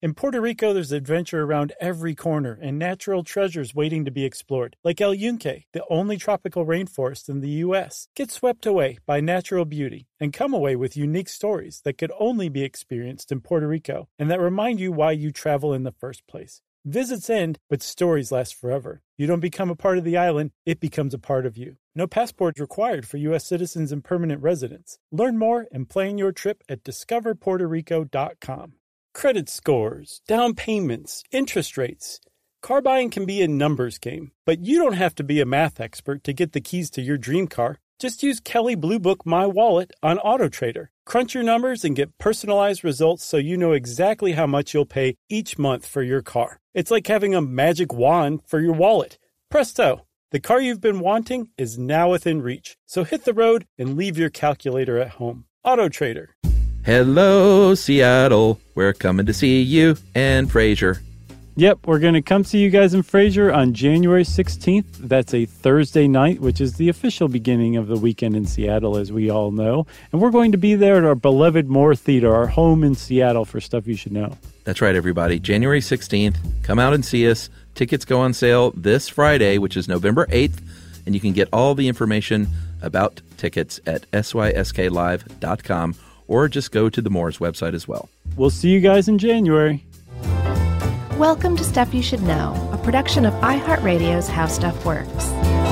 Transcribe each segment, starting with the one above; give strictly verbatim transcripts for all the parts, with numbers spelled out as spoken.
In Puerto Rico, there's adventure around every corner and natural treasures waiting to be explored, like El Yunque, the only tropical rainforest in the U S. Get swept away by natural beauty and come away with unique stories that could only be experienced in Puerto Rico and that remind you why you travel in the first place. Visits end, but stories last forever. You don't become a part of the island, it becomes a part of you. No passport required for U S citizens and permanent residents. Learn more and plan your trip at discover puerto rico dot com. Credit scores, down payments, interest rates. Car buying can be a numbers game, but you don't have to be a math expert to get the keys to your dream car. Just use Kelley Blue Book My Wallet on AutoTrader. Crunch your numbers and get personalized results so you know exactly how much you'll pay each month for your car. It's like having a magic wand for your wallet. Presto! The car you've been wanting is now within reach. So hit the road and leave your calculator at home. AutoTrader. Hello, Seattle. We're coming to see you and Frasier. Yep, we're going to come see you guys in Frasier on January sixteenth. That's a Thursday night, which is the official beginning of the weekend in Seattle, as we all know. And we're going to be there at our beloved Moore Theater, our home in Seattle, for Stuff You Should Know. That's right, everybody. January sixteenth. Come out and see us. Tickets go on sale this Friday, which is November eighth. And you can get all the information about tickets at S Y S K live dot com or just go to the Moores website as well. We'll see you guys in January. Welcome to Stuff You Should Know, a production of iHeartRadio's How Stuff Works.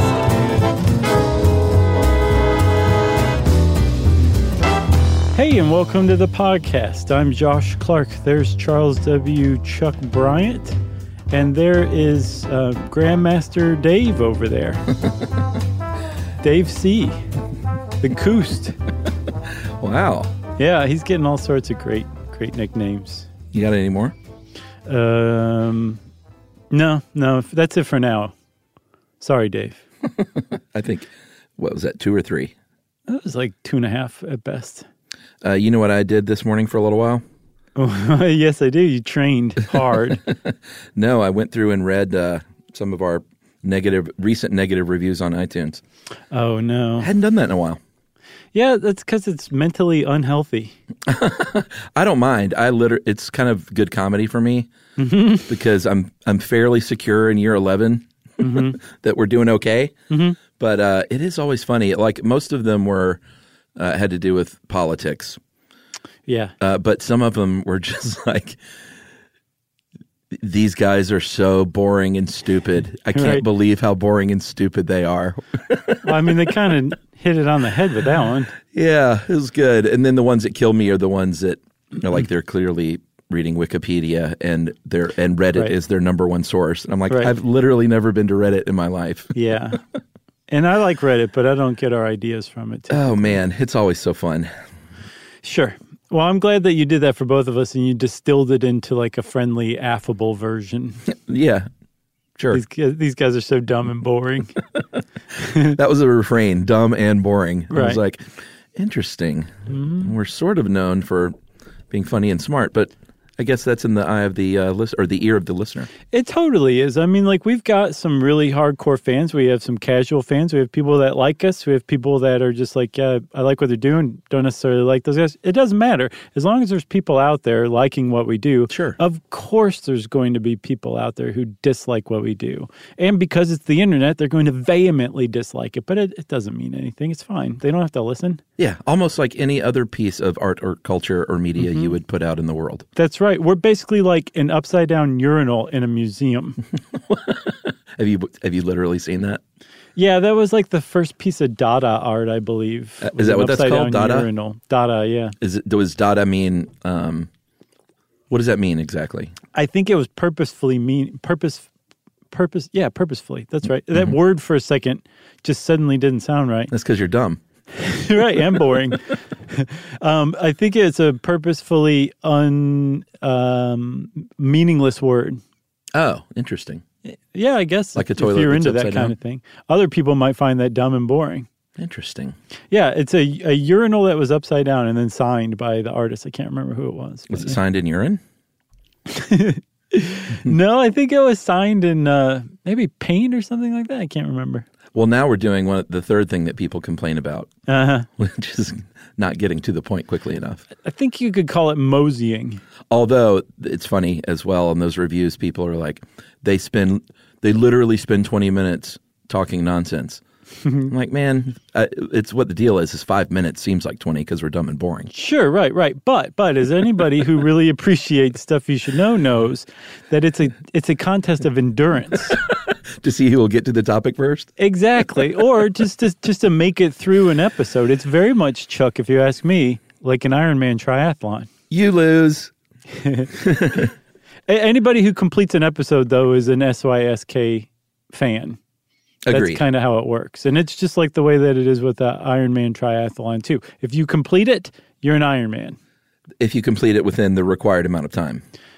Hey, and welcome to the podcast. I'm Josh Clark. There's Charles W. Chuck Bryant. And there is uh, Grandmaster Dave over there. Dave C. The Coost. Wow. Yeah, he's getting all sorts of great, great nicknames. You got any more? Um, no, no, that's it for now. Sorry, Dave. I think, what was that, two or three? That was like two and a half at best. Uh, you know what I did this morning for a little while? Oh, yes, I do. You trained hard. No, I went through and read uh, some of our negative, recent negative reviews on iTunes. Oh, no. I hadn't done that in a while. Yeah, that's because it's mentally unhealthy. I don't mind. I liter- It's kind of good comedy for me mm-hmm. because I'm I'm fairly secure in year eleven mm-hmm. that we're doing okay. Mm-hmm. But uh, it is always funny. Like most of them were uh, had to do with politics. Yeah. Uh, but some of them were just like, these guys are so boring and stupid. I can't right. believe how boring and stupid they are. Well, I mean, they kind of hit it on the head with that one. Yeah, it was good. And then the ones that kill me are the ones that, you know, like they're clearly reading Wikipedia and their and Reddit right. is their number one source. And I'm like, right. I've literally never been to Reddit in my life. Yeah. And I like Reddit, but I don't get our ideas from it. Typically. Oh, man. It's always so fun. Sure. Well, I'm glad that you did that for both of us and you distilled it into like a friendly, affable version. Yeah, sure. These, these guys are so dumb and boring. That was a refrain, dumb and boring. Right. I was like, interesting. Mm-hmm. We're sort of known for being funny and smart, but I guess that's in the eye of the uh, list or the ear of the listener. It totally is. I mean, like we've got some really hardcore fans. We have some casual fans. We have people that like us. We have people that are just like, yeah, I like what they're doing. Don't necessarily like those guys. It doesn't matter. As long as there's people out there liking what we do. Sure. Of course there's going to be people out there who dislike what we do. And because it's the internet, they're going to vehemently dislike it. But it, it doesn't mean anything. It's fine. They don't have to listen. Yeah, almost like any other piece of art or culture or media mm-hmm. you would put out in the world. That's right. We're basically like an upside-down urinal in a museum. Have you have you literally seen that? Yeah, that was like the first piece of Dada art, I believe. Uh, is that what that's called? Dada? Urinal. Dada, yeah. Is it? Does Dada mean? Um, what does that mean exactly? I think it was purposefully mean purpose. Purpose. Yeah, purposefully. That's right. Mm-hmm. That word for a second just suddenly didn't sound right. That's because you're dumb. Right, and boring. um, I think it's a purposefully un um, meaningless word. Oh, interesting. Yeah, I guess like a if toilet you're that's into that kind down? of thing. Other people might find that dumb and boring. Interesting. Yeah, it's a, a urinal that was upside down and then signed by the artist. I can't remember who it was. Was but, it signed in urine? No, I think it was signed in uh, maybe paint or something like that. I can't remember. Well, now we're doing one the third thing that people complain about, Uh-huh. which is not getting to the point quickly enough. I think you could call it moseying. Although it's funny as well in those reviews, people are like, they spend, they literally spend twenty minutes talking nonsense. I'm like, man, uh, it's what the deal is. Is five minutes seems like twenty because we're dumb and boring. Sure, right, right. But but as anybody who really appreciates Stuff You Should Know knows that it's a it's a contest of endurance. To see who will get to the topic first? Exactly. Or just to, just to make it through an episode. It's very much, Chuck, if you ask me, like an Ironman triathlon. You lose. Anybody who completes an episode, though, is an S Y S K fan. Agreed. That's kind of how it works. And it's just like the way that it is with the Ironman triathlon, too. If you complete it, you're an Ironman. If you complete it within the required amount of time.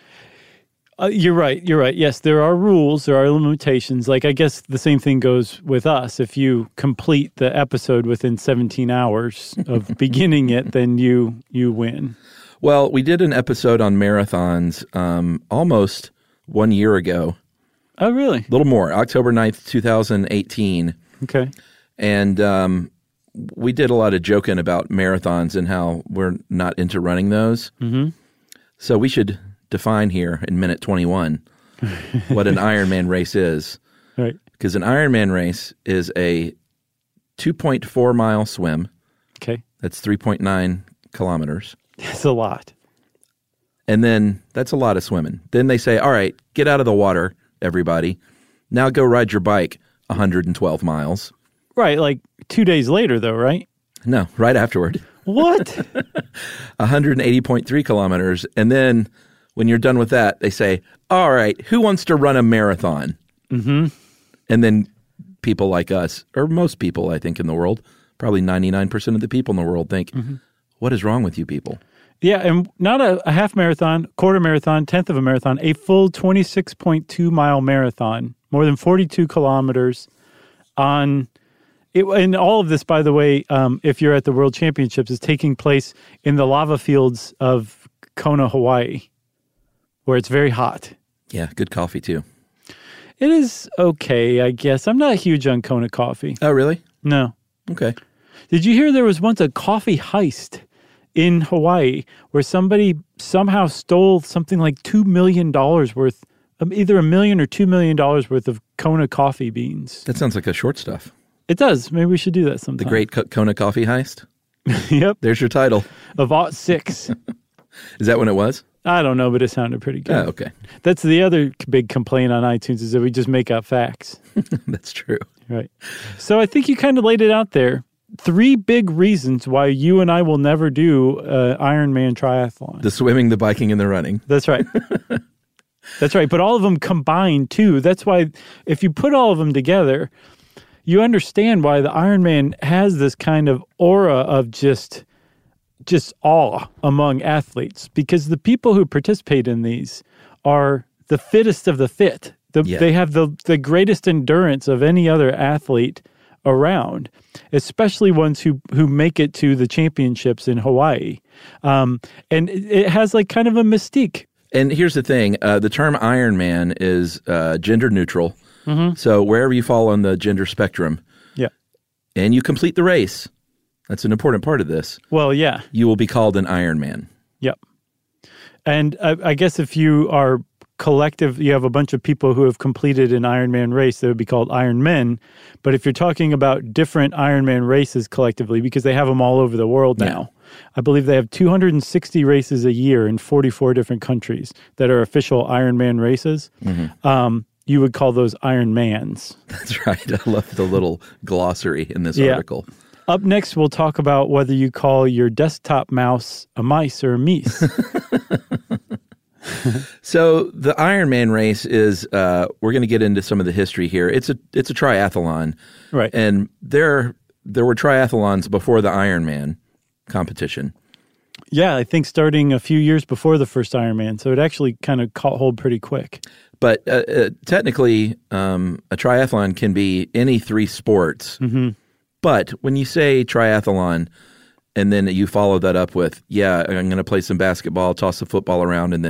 Uh, you're right. You're right. Yes, there are rules. There are limitations. Like, I guess the same thing goes with us. If you complete the episode within seventeen hours of beginning it, then you you win. Well, we did an episode on marathons um, almost one year ago. Oh, really? A little more, October ninth, twenty eighteen. Okay. And um, we did a lot of joking about marathons and how we're not into running those. Mm-hmm. So we should define here in minute twenty-one what an Ironman race is. Right. Because an Ironman race is a two point four mile swim. Okay. That's three point nine kilometers. That's a lot. And then that's a lot of swimming. Then they say, all right, get out of the water, everybody. Now go ride your bike one hundred twelve miles. Right. Like two days later, though, right? No, right afterward. What? one hundred eighty point three kilometers. And then when you're done with that, they say, all right, who wants to run a marathon? Mm-hmm. And then people like us, or most people, I think, in the world, probably ninety-nine percent of the people in the world think, mm-hmm. what is wrong with you people? Yeah, and not a, a half marathon, quarter marathon, tenth of a marathon, a full twenty-six point two mile marathon, more than forty-two kilometers on it. And all of this, by the way, um, if you're at the World Championships, is taking place in the lava fields of Kona, Hawaii, where it's very hot. Yeah, good coffee too. It is okay, I guess. I'm not huge on Kona coffee. Oh, really? No. Okay. Did you hear there was once a coffee heist in Hawaii where somebody somehow stole something like two million dollars worth, um, either a million or two million dollars worth of Kona coffee beans? That sounds like a short stuff. It does. Maybe we should do that sometime. The Great Co- Kona Coffee Heist? Yep. There's your title. Of aught six. Is that when it was? I don't know, but it sounded pretty good. Oh, okay. That's the other big complaint on iTunes is that we just make up facts. That's true. Right. So I think you kind of laid it out there. Three big reasons why you and I will never do uh, Ironman triathlon. The swimming, the biking, and the running. That's right. That's right. But all of them combined, too. That's why if you put all of them together, you understand why the Ironman has this kind of aura of just just awe among athletes, because the people who participate in these are the fittest of the fit. The, yeah. They have the, the greatest endurance of any other athlete around, especially ones who, who make it to the championships in Hawaii. Um, and it, it has like kind of a mystique. And here's the thing. Uh, the term Ironman is uh, gender neutral. Mm-hmm. So wherever you fall on the gender spectrum, yeah, and you complete the race, that's an important part of this. Well, yeah. You will be called an Ironman. Yep. And I, I guess if you are collective, you have a bunch of people who have completed an Ironman race, that would be called Ironmen. But if you're talking about different Ironman races collectively, because they have them all over the world now, yeah. I believe they have two hundred sixty races a year in forty-four different countries that are official Ironman races. Mm-hmm. Um, you would call those Ironmans. That's right. I love the little glossary in this yeah. article. Up next, we'll talk about whether you call your desktop mouse a mice or a meese. So the Ironman race is, uh, we're going to get into some of the history here. It's a it's a triathlon. Right. And there, there were triathlons before the Ironman competition. Yeah, I think starting a few years before the first Ironman. So it actually kind of caught hold pretty quick. But uh, uh, technically, um, a triathlon can be any three sports. Mm-hmm. But when you say triathlon, and then you follow that up with, yeah, I'm going to play some basketball, toss the football around, and then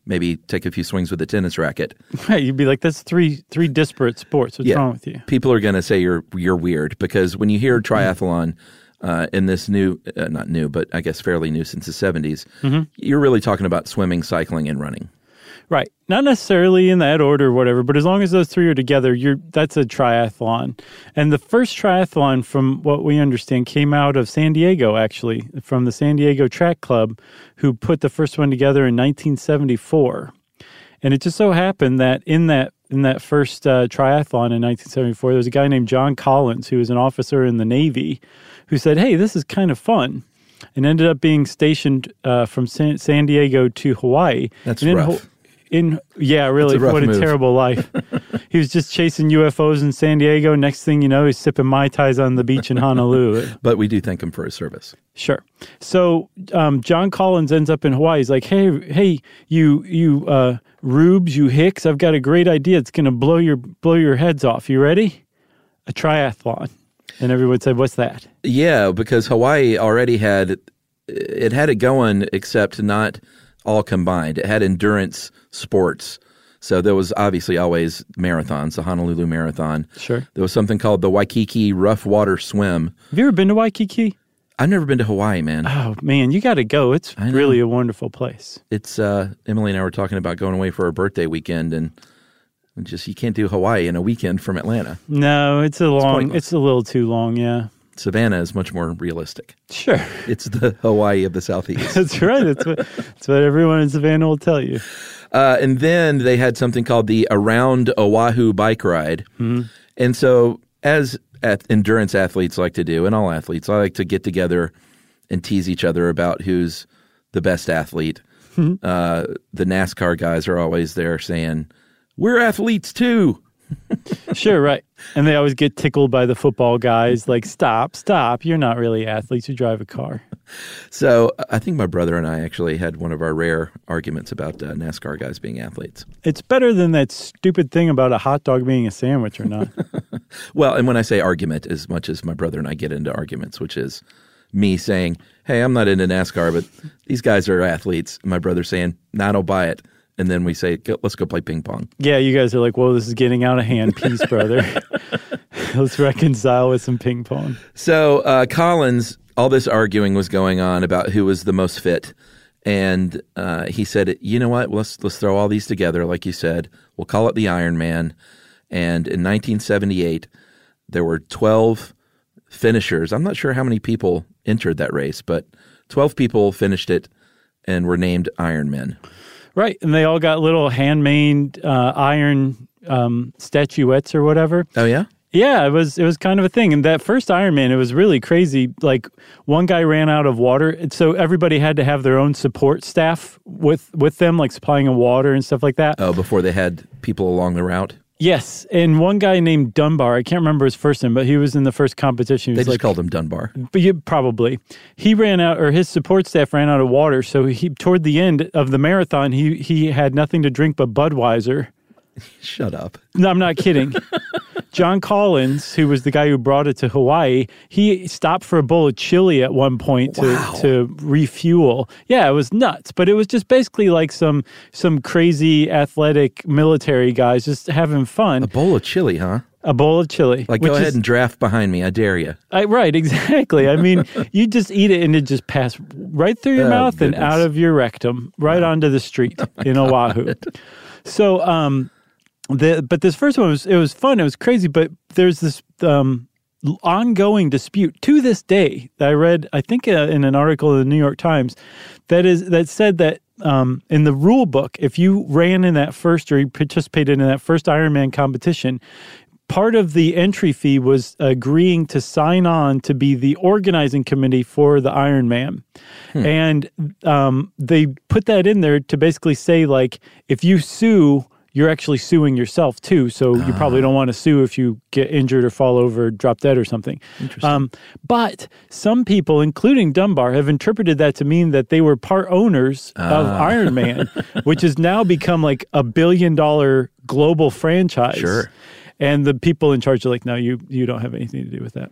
maybe take a few swings with a tennis racket. Right, you'd be like, that's three three disparate sports. What's yeah. wrong with you? People are going to say you're you're weird because when you hear triathlon uh, in this new, uh, not new, but I guess fairly new since the seventies, mm-hmm. you're really talking about swimming, cycling, and running. Right. Not necessarily in that order or whatever, but as long as those three are together, you're that's a triathlon. And the first triathlon, from what we understand, came out of San Diego, actually, from the San Diego Track Club, who put the first one together in nineteen seventy-four. And it just so happened that in that in that first uh, triathlon in nineteen seventy-four, there was a guy named John Collins, who was an officer in the Navy, who said, hey, this is kind of fun. And ended up being stationed uh, from San, San Diego to Hawaii. That's and rough. In, In yeah, really, a what a move. terrible life. He was just chasing U F Os in San Diego. Next thing you know, he's sipping Mai Tais on the beach in Honolulu. But we do thank him for his service. Sure. So um, John Collins ends up in Hawaii. He's like, hey, hey, you you uh, rubes, you hicks, I've got a great idea. It's going to blow your blow your heads off. You ready? A triathlon. And everyone said, what's that? Yeah, because Hawaii already had, it had it going, except not all combined. It had endurance sports. So there was obviously always marathons, the Honolulu Marathon. Sure. There was something called the Waikiki Rough Water Swim. Have you ever been to Waikiki? I've never been to Hawaii, man. Oh, man, you got to go. It's really a wonderful place. It's, uh, Emily and I were talking about going away for our birthday weekend, and just, you can't do Hawaii in a weekend from Atlanta. No, it's a long, It's it's a little too long, yeah. Savannah is much more realistic. Sure. It's the Hawaii of the Southeast. That's right. That's what, that's what everyone in Savannah will tell you. Uh, and then they had something called the Around Oahu Bike Ride. Mm-hmm. And so as at endurance athletes like to do, and all athletes, I like to get together and tease each other about who's the best athlete. Mm-hmm. Uh, the NASCAR guys are always there saying, we're athletes too. Sure, right. And they always get tickled by the football guys, like, stop, stop. You're not really athletes. You drive a car. So I think my brother and I actually had one of our rare arguments about uh, NASCAR guys being athletes. It's better than that stupid thing about a hot dog being a sandwich or not. Well, and when I say argument, as much as my brother and I get into arguments, which is me saying, hey, I'm not into NASCAR, but these guys are athletes. And my brother saying, nah, I don't buy it. And then we say, let's go play ping pong. Yeah, you guys are like, whoa, this is getting out of hand. Peace, brother. Let's reconcile with some ping pong. So uh, Collins, all this arguing was going on about who was the most fit. And uh, he said, you know what, let's let's throw all these together, like you said. We'll call it the Ironman. And in nineteen seventy-eight, there were twelve finishers. I'm not sure how many people entered that race, but twelve people finished it and were named Ironmen. Right, and they all got little handmade uh, iron um, statuettes or whatever. Oh, yeah? Yeah, it was it was kind of a thing. And that first Ironman, it was really crazy. Like, one guy ran out of water, and so everybody had to have their own support staff with, with them, like supplying them water and stuff like that. Oh, before they had people along the route? Yes, and one guy named Dunbar, I can't remember his first name, but he was in the first competition. He They was just like, called him Dunbar. But you, probably. He ran out, or his support staff ran out of water, so he toward the end of the marathon, he he had nothing to drink but Budweiser. Shut up. No, I'm not kidding. John Collins, who was the guy who brought it to Hawaii, he stopped for a bowl of chili at one point to, Wow. to refuel. Yeah, it was nuts, but it was just basically like some some crazy athletic military guys just having fun. A bowl of chili, huh? A bowl of chili. Like, which go ahead is, and draft behind me. I dare you. I, right, exactly. I mean, you just eat it and it just pass right through your Oh, mouth goodness. and out of your rectum, right onto the street in Oahu. So, um, the but this first one was it was fun. It was crazy, but there's this um, ongoing dispute to this day that I read. I think uh, in an article in the New York Times that is that said that. Um, in the rule book, if you ran in that first or you participated in that first Ironman competition, part of the entry fee was agreeing to sign on to be the organizing committee for the Ironman. Hmm. And um, they put that in there to basically say, like, if you sue, you're actually suing yourself too. So you probably don't want to sue if you get injured or fall over, drop dead or something. Interesting. Um, but some people, including Dunbar, have interpreted that to mean that they were part owners Ah. of Ironman, which has now become like a billion dollar global franchise. Sure. And the people in charge are like, no, you you don't have anything to do with that.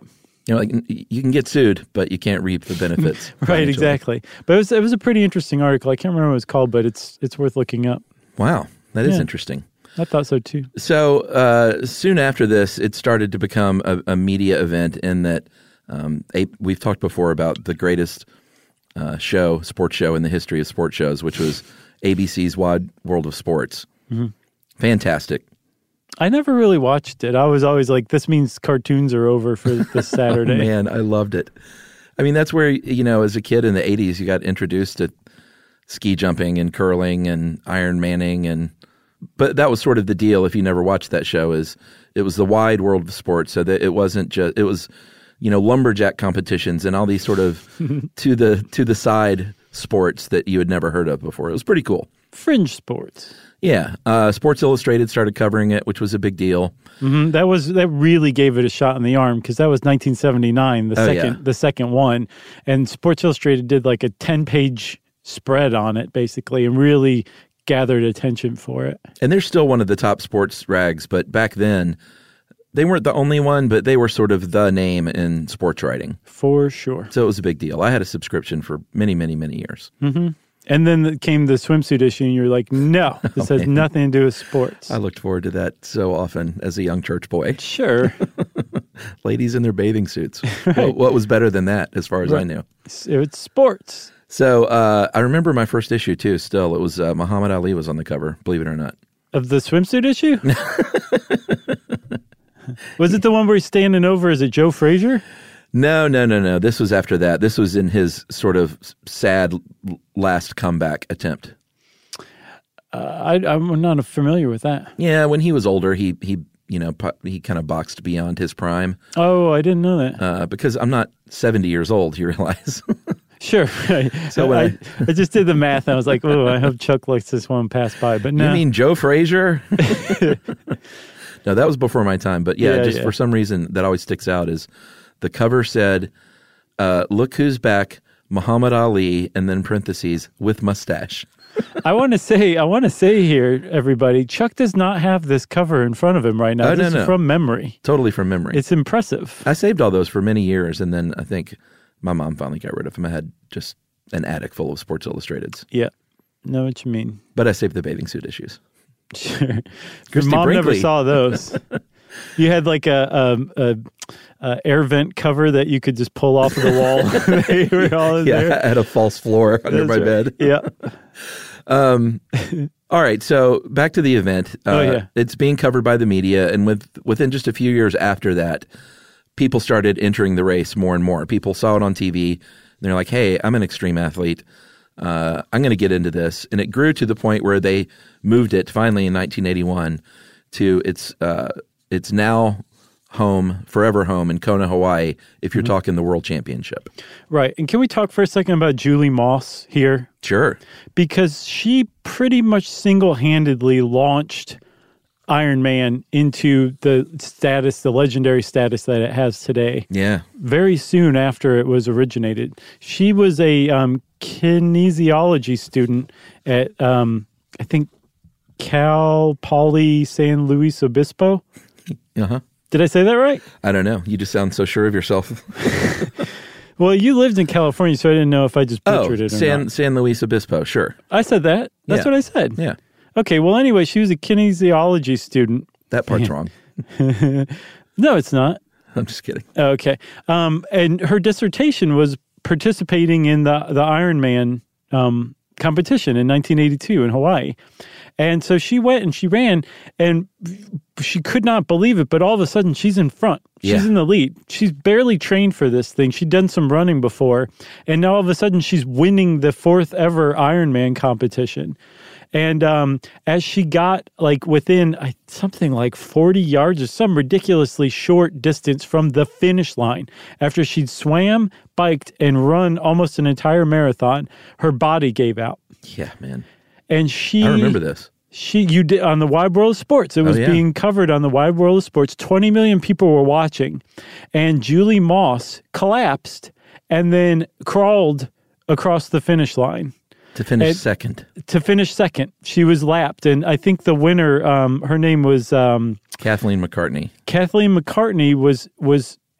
You know, like you can get sued, but you can't reap the benefits. Right, exactly. But it was it was a pretty interesting article. I can't remember what it's called, but it's it's worth looking up. Wow, that is Yeah. interesting. I thought so too. So uh, soon after this, it started to become a, a media event in that um, a, we've talked before about the greatest uh, show, sports show in the history of sports shows, which was A B C's Wide World of Sports. Mm-hmm. Fantastic. I never really watched it. I was always like, this means cartoons are over for this Saturday. Oh, man, I loved it. I mean, that's where, you know, as a kid in the eighties, you got introduced to ski jumping and curling and Iron Manning. and But that was sort of the deal if you never watched that show, is it was the wide world of sports. So that it wasn't just, it was, you know, lumberjack competitions and all these sort of to the to the side sports that you had never heard of before. It was pretty cool. Fringe sports. Yeah. Uh, Sports Illustrated started covering it, which was a big deal. Mm-hmm. That was that really gave it a shot in the arm because that was nineteen seventy-nine, the Oh, second yeah. the second one, and Sports Illustrated did like a ten page spread on it basically, and really gathered attention for it. And they're still one of the top sports rags, but back then they weren't the only one, but they were sort of the name in sports writing. For sure. So it was a big deal. I had a subscription for many, many, many years. Mm-hmm. And then came the swimsuit issue, and you're like, no, this Oh, has man. nothing to do with sports. I looked forward to that so often as a young church boy. Sure. Ladies in their bathing suits. Right. What, what was better than that, as far as I Right. knew? It's, it's sports. So uh, I remember my first issue, too, still. It was uh, Muhammad Ali was on the cover, believe it or not. Of the swimsuit issue? Was it the one where he's standing over? Is it Joe Frazier? No, no, no, no. This was after that. This was in his sort of sad last comeback attempt. Uh, I, I'm not familiar with that. Yeah, when he was older, he he you know pu- he kind of boxed beyond his prime. Oh, I didn't know that. Uh, because I'm not seventy years old, you realize. Sure. Right. So when I, I just did the math, and I was like, oh, I hope Chuck lets this one pass by. But no. You mean Joe Frazier? No, that was before my time. But yeah, Yeah, just yeah. for some reason that always sticks out is the cover said, uh, "Look who's back, Muhammad Ali," and then parentheses with mustache. I want to say, I want to say here, everybody, Chuck does not have this cover in front of him right now. Oh, this no, is no. from memory. Totally from memory. It's impressive. I saved all those for many years, and then I think my mom finally got rid of them. I had just an attic full of Sports Illustrateds. Yeah. Know what you mean. But I saved the bathing suit issues. Sure. Your Christy mom never Brinkley. saw those. You had like a, a, a, a air vent cover that you could just pull off of the wall. They were all in Yeah, there. I had a false floor under That's my right. bed. Yeah. Um, all right, so back to the event. Uh, Oh, yeah. It's being covered by the media, and with within just a few years after that, people started entering the race more and more. People saw it on T V, and they're like, hey, I'm an extreme athlete. Uh, I'm going to get into this. And it grew to the point where they moved it finally in nineteen eighty-one to its uh, its now home, forever home in Kona, Hawaii, if you're Mm-hmm. talking the World Championship. Right. And can we talk for a second about Julie Moss here? Sure. Because she pretty much single-handedly launched Iron Man into the status, the legendary status that it has today. Yeah. Very soon after it was originated. She was a um, kinesiology student at, um, I think, Cal Poly San Luis Obispo. Uh-huh. Did I say that right? I don't know. You just sound so sure of yourself. Well, you lived in California, so I didn't know if I just Oh, butchered it or San not. San Luis Obispo, sure. I said that. That's Yeah. what I said. Yeah, Okay, well, anyway, she was a kinesiology student. that part's wrong. No, it's not. I'm just kidding. Okay. Um, and her dissertation was participating in the, the Ironman um, competition in nineteen eighty-two in Hawaii. And so she went and she ran, and she could not believe it, but all of a sudden she's in front. She's Yeah. in the lead. She's barely trained for this thing. She'd done some running before, and now all of a sudden she's winning the fourth ever Ironman competition. And um, as she got like within uh, something like forty yards or some ridiculously short distance from the finish line, after she'd swam, biked, and run almost an entire marathon, her body gave out. Yeah, man. And she, I remember this. She, you did on the Wide World of Sports. It was Oh, yeah. being covered on the Wide World of Sports. twenty million people were watching, and Julie Moss collapsed and then crawled across the finish line To finish It- second. to finish second. She was lapped, and I think the winner, um, her name was um, Kathleen McCartney. Kathleen McCartney, was was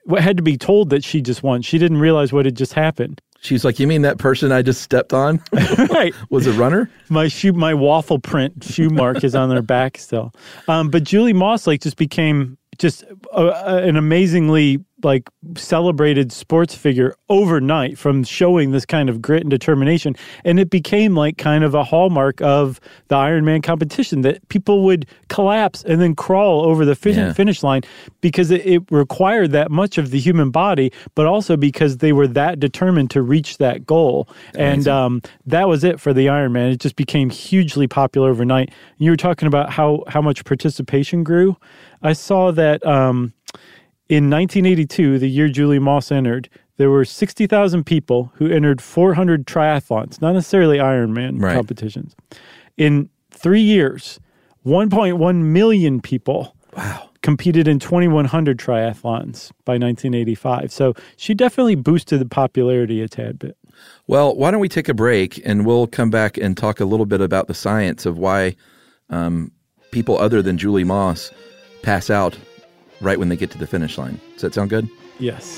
had to be told that she just won. She didn't realize what had just happened. She's like, you mean that person I just stepped on right. was a runner? My shoe, my waffle print shoe mark is on their back still. Um, but Julie Moss like just became just a, a, an amazingly like celebrated sports figure overnight from showing this kind of grit and determination. And it became like kind of a hallmark of the Ironman competition that people would collapse and then crawl over the fin- yeah. finish line because it, it required that much of the human body, but also because they were that determined to reach that goal. Amazing. And um, that was it for the Ironman. It just became hugely popular overnight. You were talking about how, how much participation grew. I saw that um, in nineteen eighty-two, the year Julie Moss entered, there were sixty thousand people who entered four hundred triathlons, not necessarily Ironman right. competitions. In three years, one point one million people wow. competed in twenty-one hundred triathlons by nineteen eighty-five. So she definitely boosted the popularity a tad bit. Well, why don't we take a break and we'll come back and talk a little bit about the science of why um, people other than Julie Moss pass out right when they get to the finish line. Does that sound good? Yes.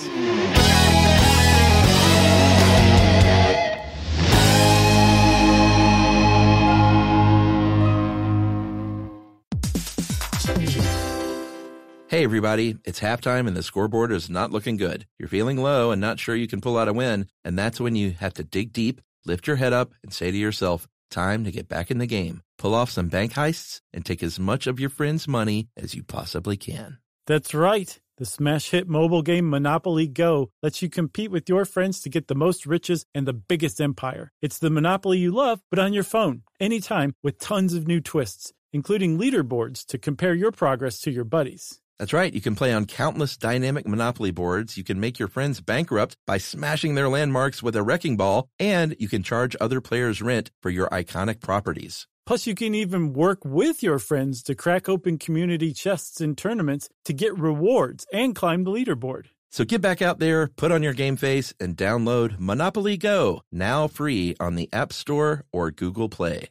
Hey, everybody. It's halftime and the scoreboard is not looking good. You're feeling low and not sure you can pull out a win, and that's when you have to dig deep, lift your head up, and say to yourself, time to get back in the game. Pull off some bank heists and take as much of your friends' money as you possibly can. That's right. The smash hit mobile game Monopoly Go lets you compete with your friends to get the most riches and the biggest empire. It's the Monopoly you love, but on your phone, anytime, with tons of new twists, including leaderboards to compare your progress to your buddies. That's right. You can play on countless dynamic Monopoly boards. You can make your friends bankrupt by smashing their landmarks with a wrecking ball, and you can charge other players rent for your iconic properties. Plus, you can even work with your friends to crack open community chests in tournaments to get rewards and climb the leaderboard. So get back out there, put on your game face, and download Monopoly Go, now free on the App Store or Google Play.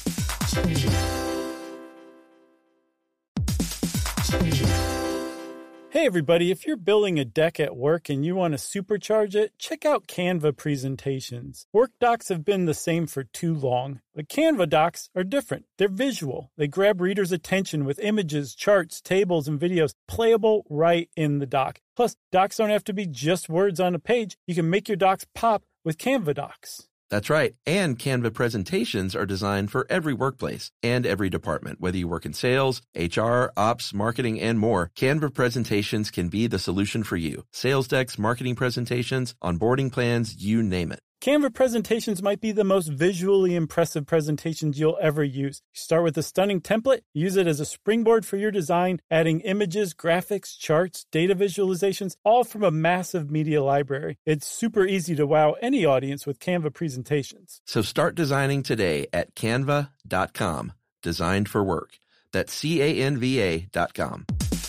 Hey everybody, if you're building a deck at work and you want to supercharge it, check out Canva presentations. Work docs have been the same for too long, but Canva docs are different. They're visual. They grab readers' attention with images, charts, tables, and videos playable right in the doc. Plus, docs don't have to be just words on a page. You can make your docs pop with Canva docs. That's right. And Canva presentations are designed for every workplace and every department. Whether you work in sales, H R, ops, marketing, and more, Canva presentations can be the solution for you. Sales decks, marketing presentations, onboarding plans, you name it. Canva presentations might be the most visually impressive presentations you'll ever use. You start with a stunning template, use it as a springboard for your design, adding images, graphics, charts, data visualizations, all from a massive media library. It's super easy to wow any audience with Canva presentations. So start designing today at canva dot com. Designed for work. That's C A N V A dot com.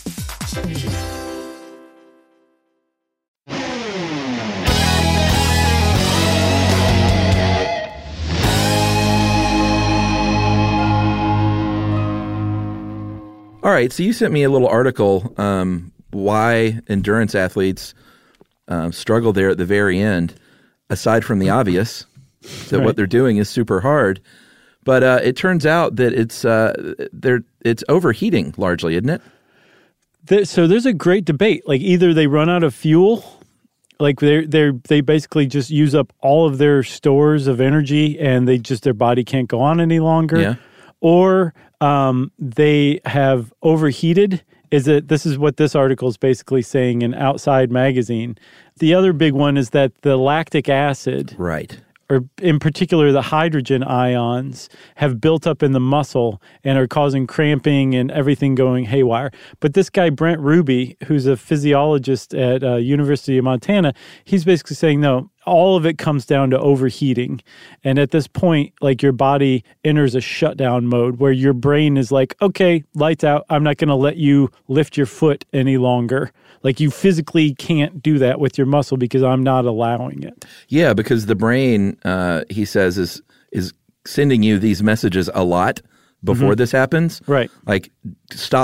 All right, so you sent me a little article, um, why endurance athletes um, struggle there at the very end, aside from the obvious, that right. what they're doing is super hard. But uh, it turns out that it's uh, they're it's overheating largely, isn't it? There, so there's a great debate. Like either they run out of fuel, like they they they basically just use up all of their stores of energy, and they just their body can't go on any longer. Yeah. Or um, they have overheated. Is it? This is what this article is basically saying in Outside Magazine. The other big one is that the lactic acid, right, or in particular the hydrogen ions, have built up in the muscle and are causing cramping and everything going haywire. But this guy, Brent Ruby, who's a physiologist at uh, University of Montana, he's basically saying, no, all of it comes down to overheating. And at this point, like your body enters a shutdown mode where your brain is like, okay, lights out. I'm not going to let you lift your foot any longer. Like you physically can't do that with your muscle because I'm not allowing it. Yeah, because the brain, uh, he says, is is sending you these messages a lot before mm-hmm. this happens. Right. Like, stop,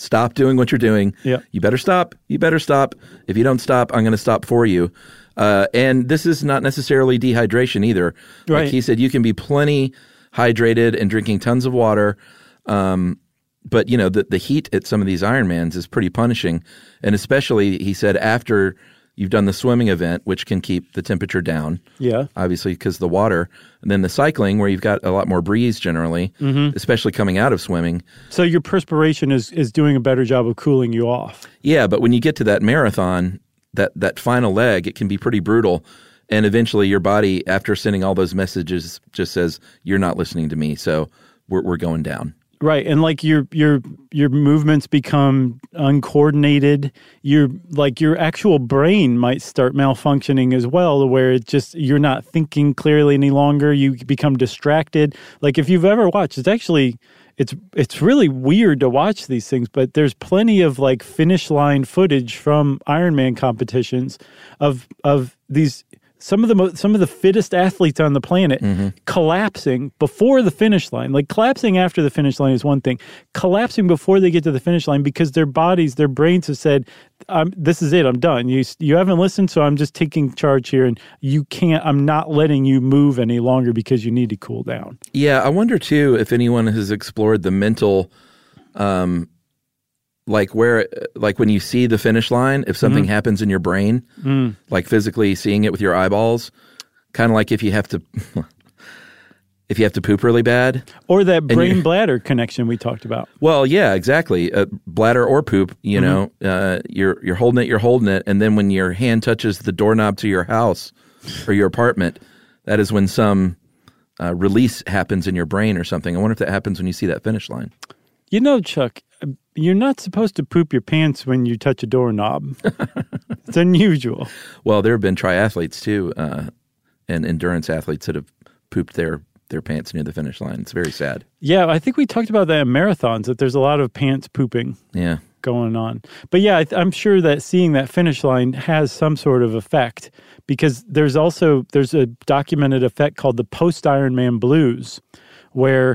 Stop doing what you're doing. Yeah. You better stop. You better stop. If you don't stop, I'm going to stop for you. Uh, and this is not necessarily dehydration either. Right. Like he said, you can be plenty hydrated and drinking tons of water. Um, but, you know, the, the heat at some of these Ironmans is pretty punishing. And especially, he said, after you've done the swimming event, which can keep the temperature down. Yeah. Obviously, because the water. And then the cycling, where you've got a lot more breeze generally, mm-hmm. especially coming out of swimming. So your perspiration is, is doing a better job of cooling you off. Yeah, but when you get to that marathon, that, that final leg, it can be pretty brutal. And eventually your body, after sending all those messages, just says, you're not listening to me, so we're we're going down. Right, and like your your your movements become uncoordinated. Your like your actual brain might start malfunctioning as well, where it just you're not thinking clearly any longer. You become distracted. Like if you've ever watched, it's actually it's it's really weird to watch these things, but there's plenty of like finish line footage from Ironman competitions of of these. Some of the mo- some of the fittest athletes on the planet mm-hmm. collapsing before the finish line. Like collapsing after the finish line is one thing. Collapsing before they get to the finish line because their bodies, their brains have said, um, "This is it. I'm done. You you haven't listened, so I'm just taking charge here, and you can't. I'm not letting you move any longer because you need to cool down." Yeah, I wonder too if anyone has explored the mental. Um, Like where, like when you see the finish line, if something mm-hmm. happens in your brain, mm. like physically seeing it with your eyeballs, kind of like if you have to, if you have to poop really bad, or that brain bladder connection we talked about. Well, yeah, exactly. Uh, bladder or poop, you mm-hmm. know, uh, you're you're holding it, you're holding it, and then when your hand touches the doorknob to your house or your apartment, that is when some uh, release happens in your brain or something. I wonder if that happens when you see that finish line. You know, Chuck, you're not supposed to poop your pants when you touch a doorknob. It's unusual. Well, there have been triathletes, too, uh, and endurance athletes that have pooped their, their pants near the finish line. It's very sad. Yeah, I think we talked about that in marathons, that there's a lot of pants pooping yeah. going on. But yeah, I th- I'm sure that seeing that finish line has some sort of effect because there's also there's a documented effect called the post-Ironman blues where...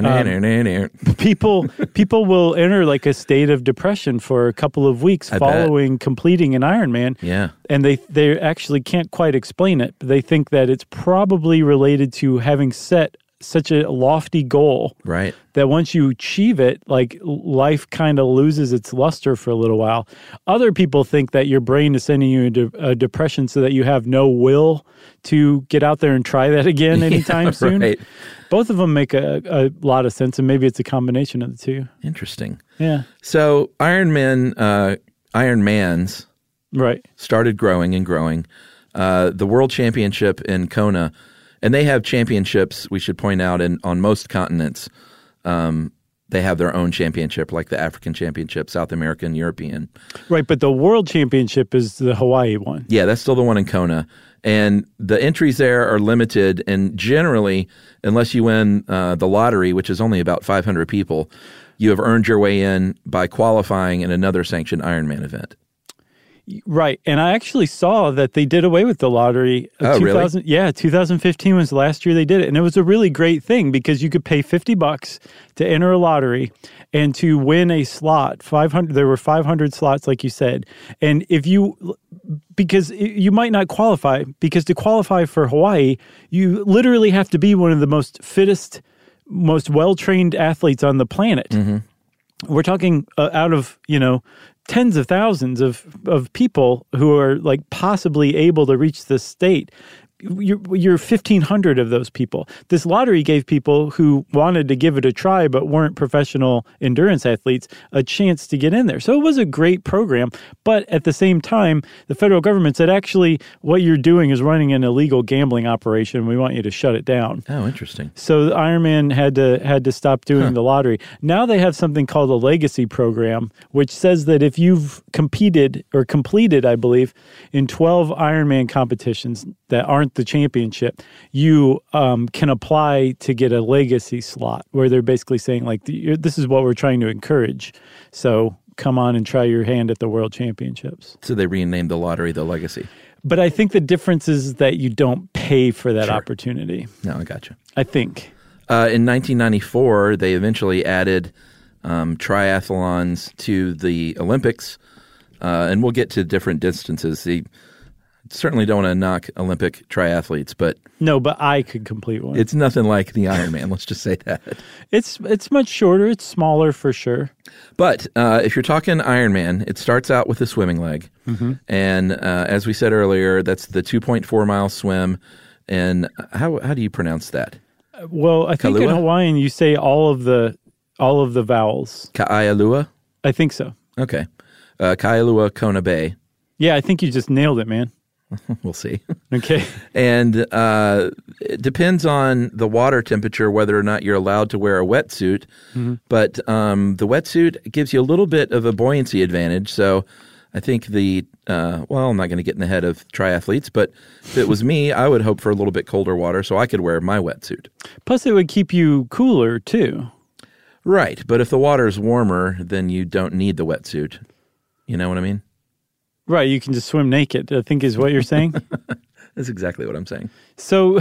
Um, people people will enter like a state of depression for a couple of weeks I following bet. completing an Ironman. Yeah. And they, they actually can't quite explain it. They think that it's probably related to having set such a lofty goal. Right. That once you achieve it, like life kind of loses its luster for a little while. Other people think that your brain is sending you into a depression so that you have no will to get out there and try that again anytime yeah, soon. Right. Both of them make a, a lot of sense, and maybe it's a combination of the two. Interesting. Yeah. So Ironman, uh, Ironmans right. started growing and growing. Uh, the World Championship in Kona, and they have championships, we should point out, in on most continents. Um, they have their own championship, like the African Championship, South American, European. Right, but the World Championship is the Hawaii one. Yeah, that's still the one in Kona. And the entries there are limited, and generally, unless you win uh, the lottery, which is only about five hundred people, you have earned your way in by qualifying in another sanctioned Ironman event. Right, and I actually saw that they did away with the lottery. Oh, two thousand, really? Yeah, two thousand fifteen was the last year they did it, and it was a really great thing because you could pay fifty bucks to enter a lottery and to win a slot. Five hundred, there were five hundred slots, like you said, and if you, because you might not qualify, because to qualify for Hawaii, you literally have to be one of the most fittest, most well-trained athletes on the planet. Mm-hmm. We're talking uh, out of, you know, tens of thousands of, of people who are like possibly able to reach this state. You're, you're fifteen hundred of those people. This lottery gave people who wanted to give it a try but weren't professional endurance athletes a chance to get in there. So it was a great program. But at the same time, the federal government said, actually, what you're doing is running an illegal gambling operation. We want you to shut it down. Oh, interesting. So Ironman had to had to stop doing huh. the lottery. Now they have something called a legacy program, which says that if you've competed or completed, I believe, in twelve Ironman competitions that aren't the championship, you um, can apply to get a legacy slot where they're basically saying, like, this is what we're trying to encourage. So come on and try your hand at the World Championships. So they renamed the lottery the Legacy. But I think the difference is that you don't pay for that sure. opportunity. No, I got you. I think. Uh, in nineteen ninety-four, they eventually added um, triathlons to the Olympics, uh, and we'll get to different distances. The, certainly don't want to knock Olympic triathletes, but no, but I could complete one. It's nothing like the Ironman. Let's just say that. It's it's much shorter. It's smaller for sure. But uh, if you're talking Ironman, it starts out with a swimming leg. Mm-hmm. And uh, as we said earlier, that's the two point four mile swim. And how how do you pronounce that? Well, I think Kailua? in Hawaiian you say all of the all of the vowels. Ka'ailua? I think so. Okay. Uh, Kailua Kona Bay. Yeah, I think you just nailed it, man. We'll see. Okay. And uh, it depends on the water temperature whether or not you're allowed to wear a wetsuit. Mm-hmm. But um, the wetsuit gives you a little bit of a buoyancy advantage. So I think the, uh, well, I'm not going to get in the head of triathletes, but if it was me, I would hope for a little bit colder water so I could wear my wetsuit. Plus, it would keep you cooler, too. Right. But if the water is warmer, then you don't need the wetsuit. You know what I mean? Right, you can just swim naked, I think is what you're saying. That's exactly what I'm saying. So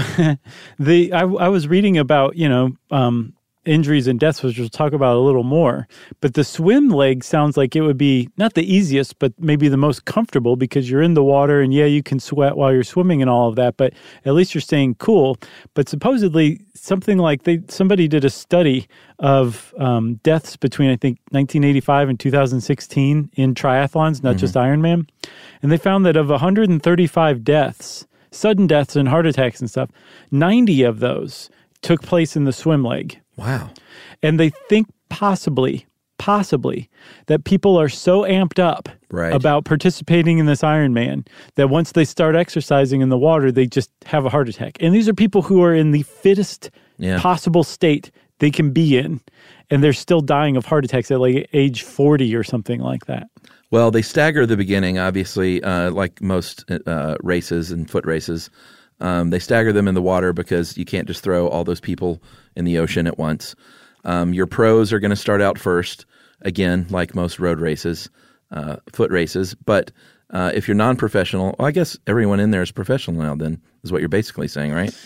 the I, I was reading about, you know, um, injuries and deaths, which we'll talk about a little more. But the swim leg sounds like it would be not the easiest, but maybe the most comfortable because you're in the water and, yeah, you can sweat while you're swimming and all of that, but at least you're staying cool. But supposedly something like they somebody did a study of um, deaths between, I think, nineteen eighty-five and two thousand sixteen in triathlons, not mm-hmm. just Ironman. And they found that of one hundred thirty-five deaths, sudden deaths and heart attacks and stuff, ninety of those took place in the swim leg. Wow. And they think possibly, possibly, that people are so amped up right. about participating in this Ironman that once they start exercising in the water, they just have a heart attack. And these are people who are in the fittest yeah. possible state they can be in, and they're still dying of heart attacks at like age forty or something like that. Well, they stagger the beginning, obviously, uh, like most uh, races and foot races. Um, they stagger them in the water because you can't just throw all those people in the ocean at once. Um, your pros are going to start out first, again, like most road races, uh, foot races. But uh, if you're non-professional, well, I guess everyone in there is professional now then, is what you're basically saying, right?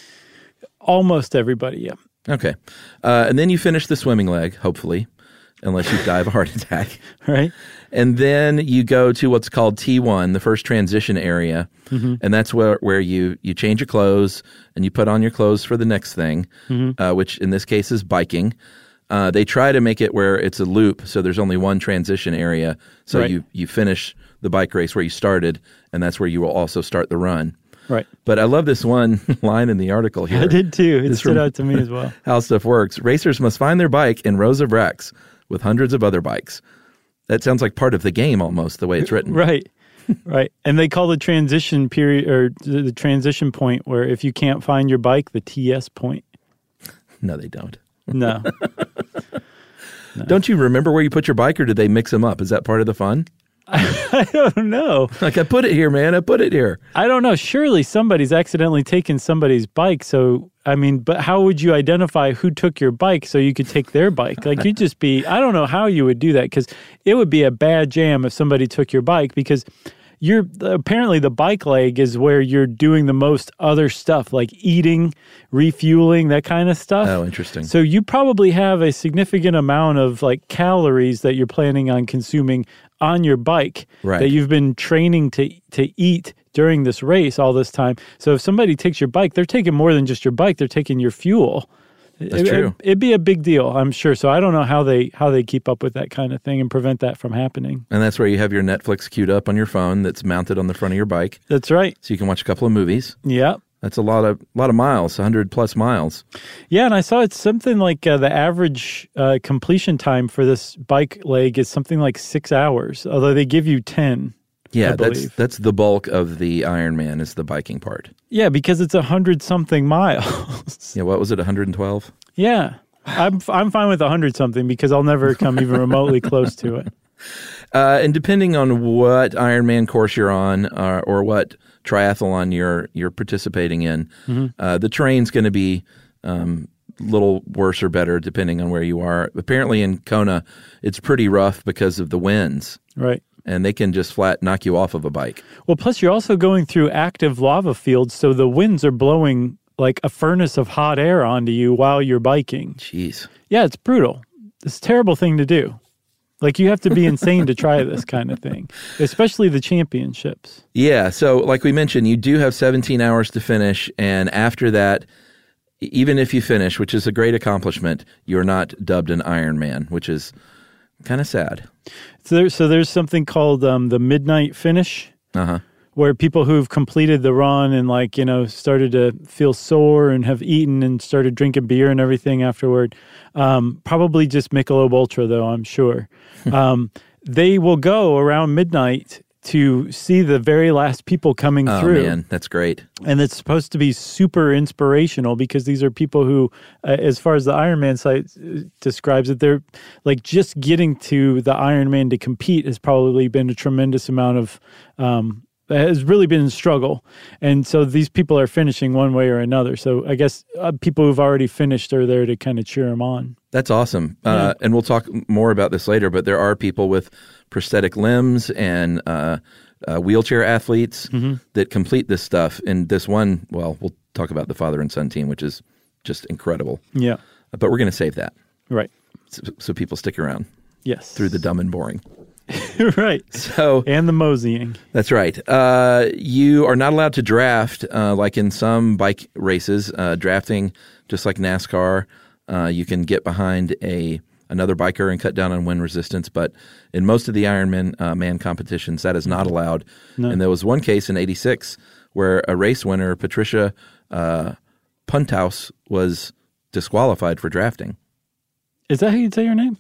Almost everybody, yeah. Okay. Uh, and then you finish the swimming leg, hopefully, unless you die of a heart attack. Right. And then you go to what's called T one, the first transition area. Mm-hmm. And that's where, where you, you change your clothes and you put on your clothes for the next thing, mm-hmm. uh, which in this case is biking. Uh, they try to make it where it's a loop, so there's only one transition area. So right. you, you finish the bike race where you started, and that's where you will also start the run. Right. But I love this one line in the article here. I did too. It it's stood out to me as well. How Stuff Works. Racers must find their bike in rows of racks with hundreds of other bikes. That sounds like part of the game almost, the way it's written. Right. Right. And they call the transition period or the, the transition point where if you can't find your bike, the T S point. No, they don't. No. no. Don't you remember where you put your bike, or did they mix them up? Is that part of the fun? I don't know. Like, I put it here, man. I put it here. I don't know. Surely somebody's accidentally taken somebody's bike. So, I mean, but how would you identify who took your bike so you could take their bike? Like, you'd just be, I don't know how you would do that, because it would be a bad jam if somebody took your bike, because you're apparently the bike leg is where you're doing the most other stuff, like eating, refueling, that kind of stuff. Oh, interesting. So you probably have a significant amount of like calories that you're planning on consuming on your bike right. that you've been training to to eat during this race all this time. So if somebody takes your bike, they're taking more than just your bike. They're taking your fuel. That's it, true. It, it'd be a big deal, I'm sure. So I don't know how they how they keep up with that kind of thing and prevent that from happening. And that's where you have your Netflix queued up on your phone that's mounted on the front of your bike. That's right. So you can watch a couple of movies. Yeah. That's a lot of lot of miles, one hundred plus miles. Yeah, and I saw it's something like uh, the average uh, completion time for this bike leg is something like six hours, although they give you ten. Yeah, I that's believe. that's the bulk of the Ironman is the biking part. Yeah, because it's a hundred something miles. Yeah, what was it, one hundred twelve? Yeah, I'm I'm fine with a hundred something because I'll never come even remotely close to it. Uh, and depending on what Ironman course you're on, uh, or what triathlon you're you're participating in, mm-hmm. uh, the terrain's going to be um, a little worse or better depending on where you are. Apparently in Kona, it's pretty rough because of the winds. Right. And they can just flat knock you off of a bike. Well, plus you're also going through active lava fields, so the winds are blowing like a furnace of hot air onto you while you're biking. Jeez. Yeah, it's brutal. it's a terrible thing to do. Like, you have to be insane to try this kind of thing, especially the championships. Yeah. So like we mentioned, you do have seventeen hours to finish. And after that, even if you finish, which is a great accomplishment, you're not dubbed an Ironman, which is kind of sad. So, there, so there's something called um, the midnight finish, Uh-huh. where people who've completed the run and, like, you know, started to feel sore and have eaten and started drinking beer and everything afterward, um, probably just Michelob Ultra, though, I'm sure. um, they will go around midnight to see the very last people coming Oh, through. man, that's great. And it's supposed to be super inspirational because these are people who, uh, as far as the Ironman site uh, describes it, they're like just getting to the Ironman to compete has probably been a tremendous amount of, um, has really been a struggle. And so these people are finishing one way or another. So I guess uh, people who've already finished are there to kind of cheer them on. That's awesome. Uh, and we'll talk more about this later, but there are people with prosthetic limbs and uh, uh, wheelchair athletes Mm-hmm. that complete this stuff. And this one, well, we'll talk about the father and son team, which is just incredible. Yeah. But we're going to save that Right. so, so people stick around Yes. through the dumb and boring. Right. So And the moseying. that's right. Uh, you are not allowed to draft uh, like in some bike races. Uh, drafting, just like NASCAR, uh, you can get behind a another biker and cut down on wind resistance. But in most of the Ironman uh, man competitions, that is not allowed. No. And there was one case in eighty-six where a race winner, Patricia uh, Punthouse, was disqualified for drafting. Is that how you say your name?